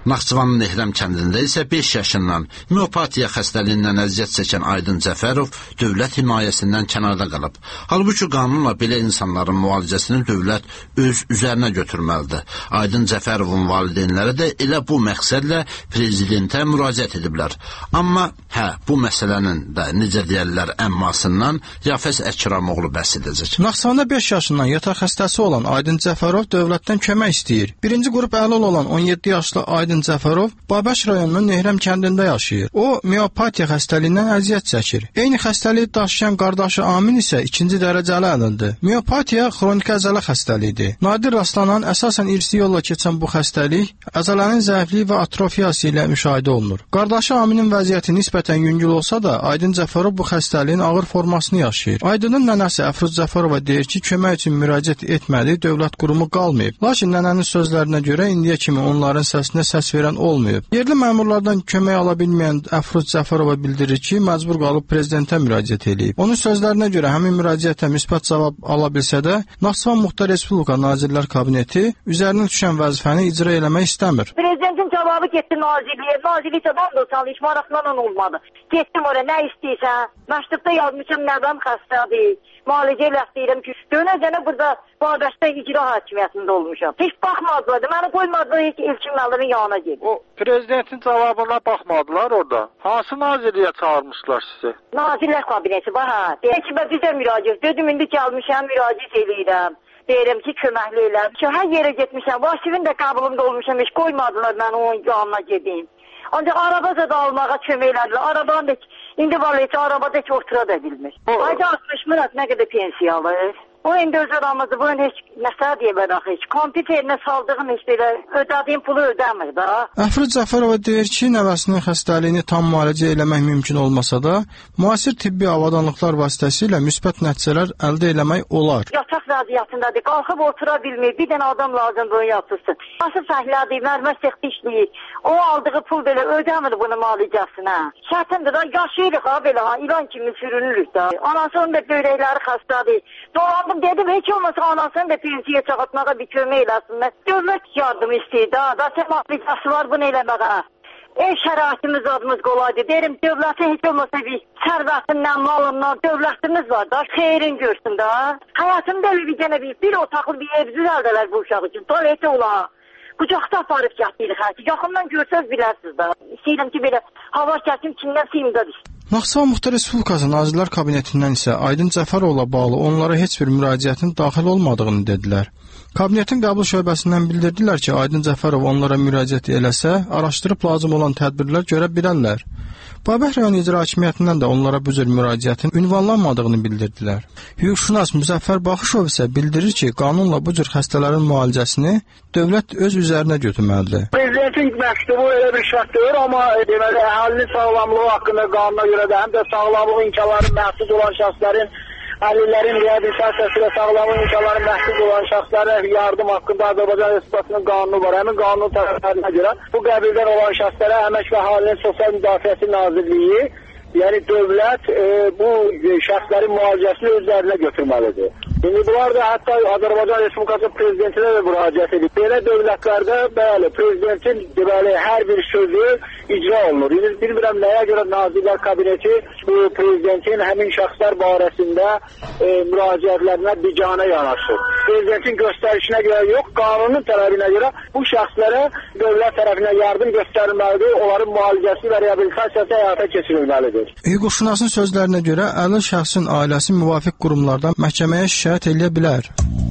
Naxçıvanın Nehrəm kəndində isə 5 yaşından miopatiya xəstəliyindən əziyyət çəkən Aydın Cəfərov dövlət himayəsindən kənarda qalıb. Halbuki qanunla belə insanların müalicəsini dövlət öz üzərinə götürməlidir. Aydın Cəfərovun valideynləri də elə bu məqsədlə prezidentə müraciət ediblər. Amma bu məsələnin də necə deyərlər əmmasından Yafəz Əkramoğlu bəhs edəcək. Naxçıvanda 5 yaşından yataq xəstəsi olan Aydın Cəfərov dövlətdən kömək istəyir. Birinci qrup əlil olan 17 yaşlı Aydın Cəfərov Babəş rayonunun Nehrəm kəndində yaşayır. O, miopatiya xəstəliyindən əziyyət çəkir. Eyni xəstəliyi daşıyan qardaşı Amin isə 2-ci dərəcəli əlildir. Miopatiya xroniki əzələ xəstəliyidir. Nadir rastlanan, əsasən irsi yolla keçən bu xəstəlik əzələnin zəifliyi və atrofiyası ilə müşahidə olunur. Qardaşı Aminin vəziyyəti nisbətən yüngül olsa da, Aydın Cəfərov bu xəstəliyin ağır formasını yaşayır. Aydının nənəsi Əfruz Cəfərova deyir ki, kömək üçün müraciət etmədi, dövlət qurumu qalmayıb. Lakin nənənin sözlərinə görə indiyə kimi onların səsinə səs verən olmayıb. Yerli məmurlardan kömək ala bilməyən Əfruz Cəfərova bildirir ki, məcbur qalıb prezidentə müraciət edib. Onun sözlərinə görə həmin müraciətə müsbət cavab ala bilsə də, Naxçıvan Muxtar Respublika Nazirlər Kabineti üzərinə düşən vəzifəni icra eləmək istəmir. Prezidentin cavabı getdi nazirliyə. Nazirlik cavabı çalış maraqlanan olmadı. Getdim oraya, nə istəyirsən? Məktubda yazmışam, nəvəm xəstədir. Müalicə elətdirəm ki, dönəcənə burada Babəşdə icra hakimiyyətində olmuşam. Heç baxmadılar da, məni qoymadılar heç İlkin Müəllimin yanına gedib. O prezidentin cavabına baxmadılar orada. Hansı nazirliyə çağırmışlar sizi? Nazirlər Kabineti var ha. Deyək ki, bizə müraciət. Dedim, indi gəlmişəm, müraciət eləyirəm. Deyirəm ki, köməkli eləm. Ki, hər yerə getmişəm, Vasifin də qəbulunda olmuşam, heç qoymadılar mən onun yanına gedim. Ancaq arabaca da almağa kömək elədilər. Arabanı da indi var heç arabada heç otura da bilmir. Ayda 60 minət nə qədər pensiya alır? O indi öz aramızda, bunun heç məsələ deyə bilər axı, heç kompüterinə saldığım heç belə ödədiyim pulu ödəmir da. Əfruz Cəfərova deyir ki, nəvəsinin xəstəliyini tam müalicə eləmək mümkün olmasa da, müasir tibbi avadanlıqlar vasitəsilə müsbət nəticələr əldə eləmək olar. Yataq vəziyyətindədir, qalxıb otura bilmir, bir dənə adam lazımdır onu yatırsın. Nasıl fəhlədir, mərmər səxti işləyir, o aldığı pul belə ödəmir bunun müalicəsinə. Çətindir da, yaşayırıq ha belə, ilan kimi sürünürük da. Anasının da böyrəkləri xəstədir. Dolandım dedim, heç olmasa anasını da pensiya çağırtmağa bir kömək eləsinlər. Dövlət yardım istəyir da, müalicəsi var bunu eləməyə. Ev şəraitimiz adımız qolaydı. Derim, dövlətin heç olmasa bir sərvətindən, malından dövlətimiz var da, xeyrin görsün da. Həyatımda öyle bir dənə bir otaqlı bir ev düzəldələr bu uşaq üçün, tuvaleti olar. Qucaqda aparıb gətirir xərci. Yaxından görsəz bilərsiniz da. İstəyirəm ki, belə hava kəsim içindən siyimdə düşsün. Naxçıvan Muxtar Respublikası Nazirlər Kabinetindən isə Aydın Cəfərovla bağlı onlara heç bir müraciətin daxil olmadığını dedilər. Kabinetin qəbul şöbəsindən bildirdilər ki, Aydın Cəfərov onlara müraciət eləsə, araşdırıb lazım olan tədbirlər görə bilərlər. Babəş rayon icra hakimiyyətindən də onlara bu cür müraciətin ünvanlanmadığını bildirdilər. Hüquqşünas Müzəffər Baxışov isə bildirir ki, qanunla bu cür xəstələrin müalicəsini dövlət öz üzərinə götürməlidir. Prezidentin məktubu elə bir şərtdir, amma deməli əhalinin sağlamlığı haqqında qanuna görə də həm də sağlamlıq imkanları məhdud olan şəxslərin əlillərin reabilitasiyası və sağlamlıq imkanları məhdud olan şəxslərə yardım haqqında Azərbaycan Respublikasının qanunu var. Həmin qanun tərəflərinə görə bu qəbildən olan şəxslərə Əmək və Əhalinin Sosial Müdafiəsi Nazirliyi, yəni dövlət bu şəxslərin müalicəsini özlərinə götürməlidir. İndi bunlar da hətta Azərbaycan Respublikası prezidentinə də müraciət edib. Belə dövlətlərdə bəli, prezidentin deməli hər bir sözü icra olunur. İndi bilmirəm nəyə görə Nazirlər Kabineti bu prezidentin həmin şəxslər barəsində müraciətlərinə biganə yanaşır. Prezidentin göstərişinə görə yox, qanunun tələbinə görə bu şəxslərə dövlət tərəfindən yardım göstərilməlidir, onların müalicəsi və reabilitasiyası həyata keçirilməlidir. Hüquqşünasın sözlərinə görə əlil şəxsin ailəsi müvafiq qurumlardan məhkəməyə şikayət edə bilər.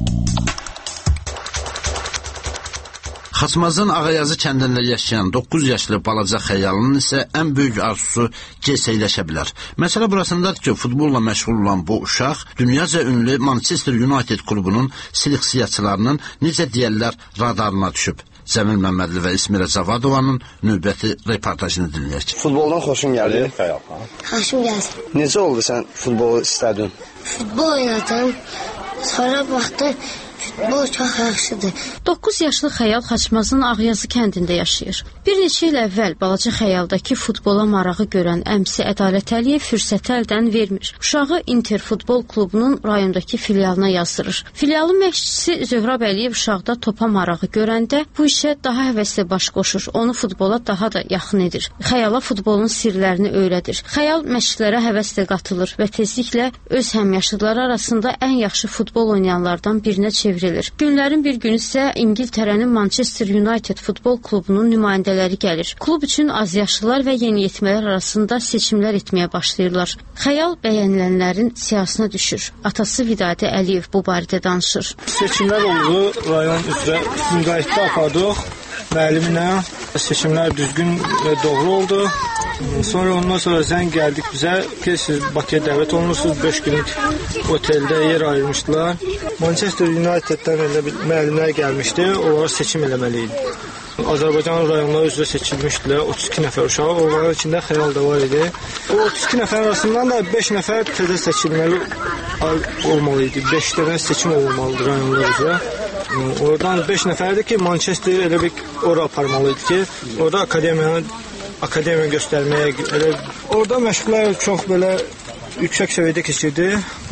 Xaçmazın Ağayazı kəndində yaşayan 9 yaşlı balaca xəyalının isə ən böyük arzusu gerçəkləşə bilər. Məsələ burasındadır ki, futbolla məşğul olan bu uşaq dünyaca ünlü Manchester United klubunun seleksiyaçılarının necə deyərlər radarına düşüb. Cəmil Məmmədli və İsmirə Zavadovanın növbəti reportajını dinləyək. Futboldan xoşun gəlir? Xoşum gəlir. Necə oldu sən futbolu istədin? Futbol oynadım. Sonra baxdım Futbol çox yaxşıdır. 9 yaşlı Xəyal Xaçmazın Ağyazı kəndində yaşayır. Bir neçə il əvvəl balaca Xəyaldakı futbola marağı görən əmsi Ədalət Əliyev fürsəti əldən vermir. Uşağı Inter futbol klubunun rayondakı filialına yazdırır. Filialın məşqçisi Zöhrab Əliyev uşaqda topa marağı görəndə bu işə daha həvəslə baş qoşur. Onu futbola daha da yaxın edir. Xəyala futbolun sirlərini öyrədir. Xəyal məşqlərə həvəslə qatılır və tezliklə öz həmyaşıdları arasında ən yaxşı futbol oynayanlardan birinə çevrilir. Günlərin bir günü isə İngiltərənin Manchester United futbol klubunun nümayəndələri gəlir. Klub üçün azyaşlılar və yeniyetmələr arasında seçimlər etməyə başlayırlar. Xəyal bəyənilənlərin siyasına düşür. Atası Vidadi Əliyev bu barədə danışır. Seçimlər oldu, rayon üzrə Sumqayıtda apardıq. Müəllimlə seçimlər düzgün və doğru oldu. Ondan sonra zəng gəldik bizə ki, siz Bakıya dəvət olunursunuz, 5 günlük oteldə yer ayırmışdılar. Manchester United'dən elə bir müəllimlər gəlmişdi, onlara seçim eləməli idi. Azərbaycan rayonları üzrə seçilmişdilər, 32 nəfər uşağı, onların içində Xəyal da var idi. O 32 nəfər arasından da 5 nəfər təzə seçilməli olmalı idi, 5 dənə seçim olmalıdır rayonlar üzrə. Oradan 5 nəfərdir ki, Manchester elə bir ora aparmalı idi ki, orada akademiya göstərməyə, orada məşqlər çox belə yüksək səviyyədə keçirdi.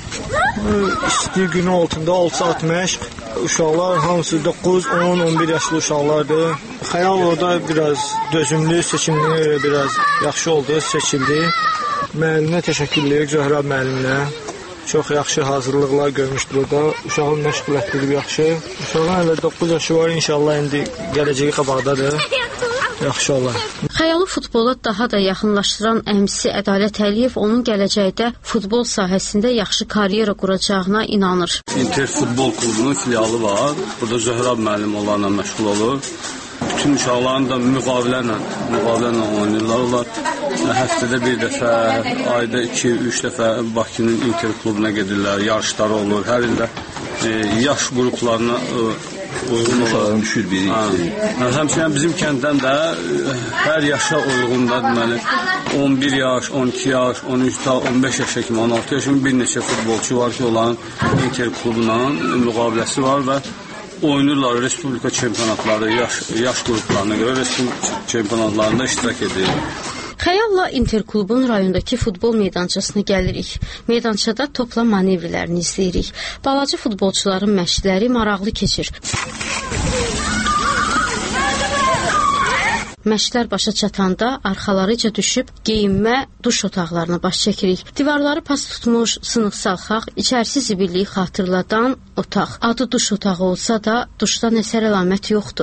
İsti günün altında 6 saat məşq, uşaqlar hamısı 9, 10, 11 yaşlı uşaqlardır. Xəyal orada biraz dözümlü, seçimliyə görə biraz yaxşı oldu, seçildi. Müəlliminə təşəkkür edirik, Zöhrab müəlliminə. Çox yaxşı hazırlıqlar görmüşdür orada. Uşağın məşq elətdirib yaxşı. Uşağın hələ 9 yaşı var, inşallah indi gələcəyi qabaqdadır. Yaxşı olar. Xəyalı futbola daha da yaxınlaşdıran əmsi Ədalət Əliyev onun gələcəkdə futbol sahəsində yaxşı karyera quracağına inanır. Inter futbol klubunun filialı var. Burada Zöhrab müəllim onlarla məşğul olur. Bütün uşaqların da müqavilə ilə oynayırlar. Onlar həftədə bir dəfə, ayda 2-3 dəfə Bakının Inter klubuna gedirlər. Yarışları olur. Hər ildə yaş qruplarına uyğun olaraq düşür biri. Həmçinin bizim kənddən də hər yaşa uyğunda deməli 11 yaş, 12 yaş, 13 ta 15 yaşa kimi, 16 yaşa kimi bir neçə futbolçu var ki, onların Inter klubuna müqaviləsi var və oynayırlar respublika çempionatları, yaş qruplarına görə respublika çempionatlarında iştirak edir. Xəyalla Inter klubun rayondakı futbol meydançasına gəlirik. Meydançada topla manevrlərini izləyirik. Balaca futbolçuların məşqləri maraqlı keçir. Məşqlər başa çatanda arxalarıca düşüb geyinmə, duş otaqlarına baş çəkirik. Divarları pas tutmuş, sınıq-salxaq, içərisi zibilliyi xatırladan otaq. Adı duş otağı olsa da duşdan əsər əlamət yoxdur.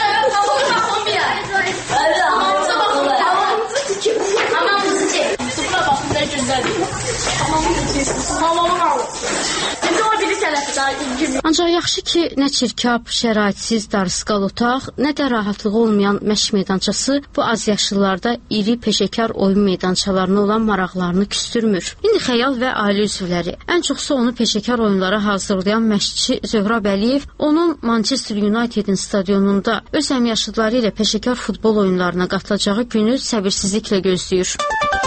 Ancaq yaxşı ki, nə çirkab, şəraitsiz, darısqal otaq, nə də rahatlığı olmayan məşq meydançası bu azyaşlılarda iri peşəkar oyun meydançalarına olan maraqlarını küstürmür. İndi Xəyal və ailə üzvləri, ən çoxsa onu peşəkar oyunlara hazırlayan məşqçi Zöhrab Əliyev, onun Manchester United'in stadionunda öz həmyaşıdları ilə peşəkar futbol oyunlarına qatılacağı günü səbirsizliklə gözləyir.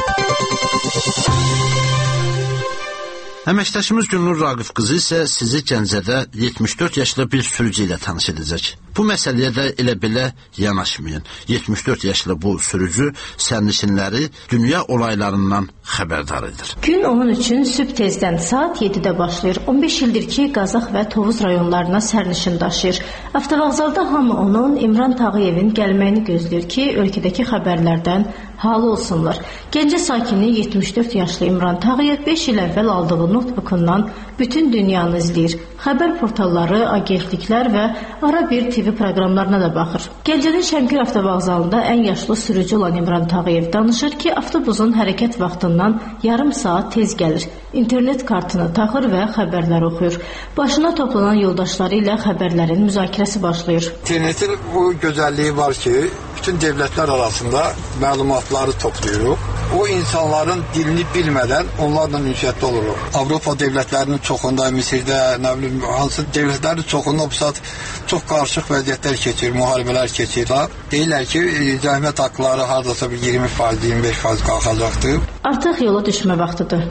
Əməkdaşımız Gülnur Raqif qızı isə sizi Gəncədə 74 yaşlı bir sürücü ilə tanış edəcək. Bu məsələyə də elə belə yanaşmayın. 74 yaşlı bu sürücü sərnişinləri dünya olaylarından xəbərdar edir. Gün onun üçün sübh tezdən saat 7-də başlayır. 15 ildir ki, Qazax və Tovuz rayonlarına sərnişin daşıyır. Avtovağzalda hamı onun İmran Tağıyevin gəlməyini gözləyir ki, ölkədəki xəbərlərdən halı olsunlar. Gəncə sakini 74 yaşlı İmran Tağıyev 5 il əvvəl aldığı notebookundan bütün dünyanı izləyir. Xəbər portalları, agentliklər və ara bir TV proqramlarına da baxır. Gəncənin Şəmkir avtovağzalında ən yaşlı sürücü olan İmran Tağıyev danışır ki, avtobusun hərəkət vaxtından yarım saat tez gəlir. İnternet kartını taxır və xəbərlər oxuyur. Başına toplanan yoldaşları ilə xəbərlərin müzakirəsi başlayır. İnternetin bu gözəlliyi var ki, bütün dövlətlər arasında məlumatları toplayırıq. o insanların dilini bilmədən onlarla ünsiyyətdə oluruq. Avropa dövlətlərinin çoxunda, Misirdə, nə bilim, hansı dövlətlərin çoxunda bu saat çox qarışıq vəziyyətlər keçir, müharibələr keçir. Deyirlər ki, zəhmət haqqları hardasa bir 20%, 25% qalxacaqdır. Artıq yola düşmə vaxtıdır.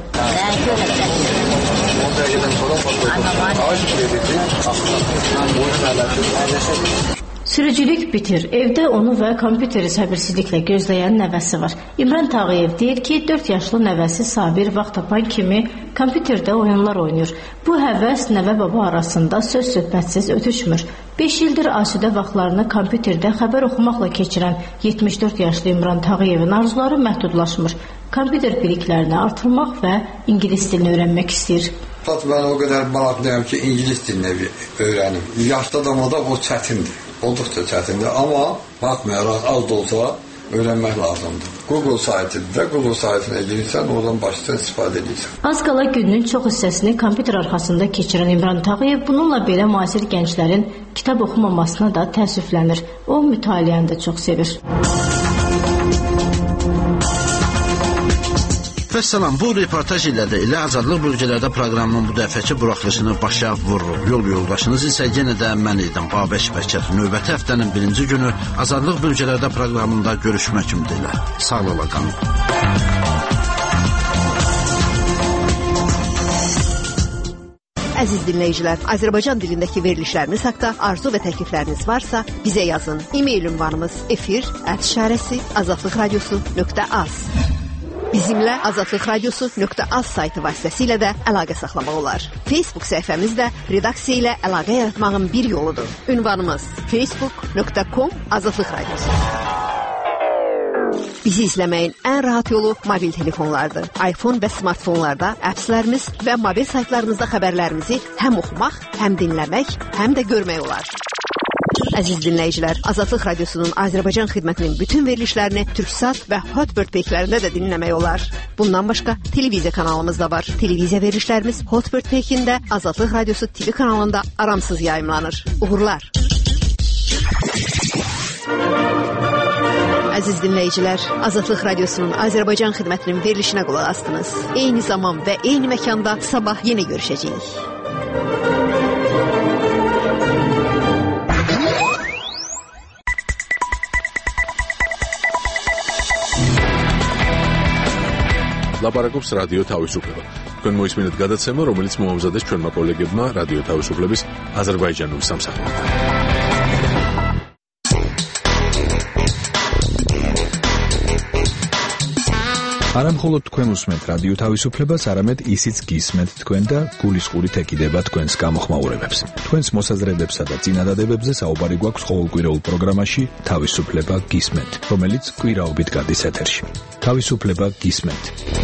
Sürücülük bitir. Evdə onu və kompüteri səbirsizliklə gözləyən nəvəsi var. İmran Tağıyev deyir ki, 4 yaşlı nəvəsi Sabir vaxt tapan kimi kompüterdə oyunlar oynayır. Bu həvəs nəvə-baba arasında söz-söhbətsiz ötüşmür. 5 ildir asudə vaxtlarını kompüterdə xəbər oxumaqla keçirən 74 yaşlı İmran Tağıyevin arzuları məhdudlaşmır. Kompüter biliklərini artırmaq və ingilis dilini öyrənmək istəyir. Mən o qədər maraqlıyam ki, ingilis dilini öyrənim. Yaşlı adama da o çətindir. Olduqca çətindir, amma baxmayaraq az da olsa öyrənmək lazımdır. Google saytidir, Google saytına girirsən, oradan başdan istifadə edirsən. Az qala günün çox hissəsini kompüter arxasında keçirən İmran Tağıyev bununla belə müasir gənclərin kitab oxumamasına da təəssüflənir. O, mütaliəni də çox sevir. Vəssalam, bu reportaj ilə də elə azadlıq bölgələrdə proqramının bu dəfəki buraxılışını başa vururuq. Yol yoldaşınız isə yenə də mən idim, Babək Bəkir. Növbəti həftənin 1-ci günü azadlıq bölgələrdə proqramında görüşmək ümidi ilə. Sağlıqla qalın. Əziz dinləyicilər, Azərbaycan dilindəki verilişlərimiz haqda arzu və təklifləriniz varsa, bizə yazın. E-mail ünvanımız efir@azadlıqradiosu.az. Bizimlə Azadlıq Radiosu.az saytı vasitəsilə də əlaqə saxlamaq olar. Facebook səhifəmiz də redaksiya ilə əlaqə yaratmağın bir yoludur. Ünvanımız facebook.com Azadlıq Radiosu. Bizi izləməyin ən rahat yolu mobil telefonlardır. iPhone və smartfonlarda appslərimiz və mobil saytlarımızda xəbərlərimizi həm oxumaq, həm dinləmək, həm də görmək olar. Əziz dinləyicilər, Azadlıq Radiosunun Azərbaycan xidmətinin bütün verilişlərini Türksat və Hotbird peykilərində də dinləmək olar. Bundan başqa televiziya kanalımız da var. Televiziya verilişlərimiz Hotbird peykində Azadlıq Radiosu TV kanalında aramsız yayımlanır. Uğurlar! Əziz dinləyicilər, Azadlıq Radiosunun Azərbaycan xidmətinin verilişinə qulaq asdınız. Eyni zaman və eyni məkanda sabah yenə görüşəcəyik. ლაპარაკობს რადიო თავისუფლება. თქვენ მოისმინეთ გადაცემა, რომელიც მოამზადეს ჩვენმა კოლეგებმა რადიო თავისუფლების აზერბაიჯანულ სამსახურთან. არა მხოლოდ თქვენ უსმენთ რადიო თავისუფლებას, არამედ ისიც გისმენთ თქვენ და გულისყურით ეკიდება თქვენს გამოხმაურებებს. თქვენს მოსაზრებებსა და წინადადებებზე საუბარი გვაქვს ყოველკვირეულ პროგრამაში თავისუფლება გისმენთ, რომელიც კვირაობით გადის ეთერში. თავისუფლება გისმენთ.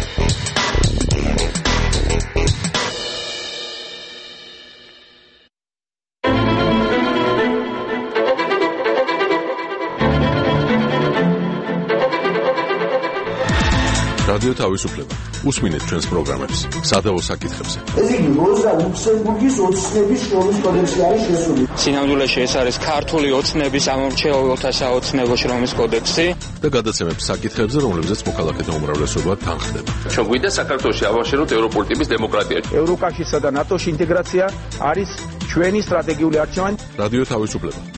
რადიო თავისუფლება. უსმინეთ ჩვენს პროგრამებს სადავო საკითხებზე. ეს იგი როზა ლუქსემბურგის ოცნების შრომის კოდექსი არის შესული. სინამდვილეში ეს არის ქართული ოცნების ამორჩეულთა საოცნებო შრომის კოდექსი და გადაცემებს საკითხებზე, რომლებზეც მოქალაქეთა უმრავლესობა თანხდება. ჩვენ გვინდა საქართველოში ავაშენოთ ევროპული ტიპის დემოკრატია. ევროკავშირსა და ნატოში ინტეგრაცია არის ჩვენი სტრატეგიული არჩევანი. რადიო თავისუფლება.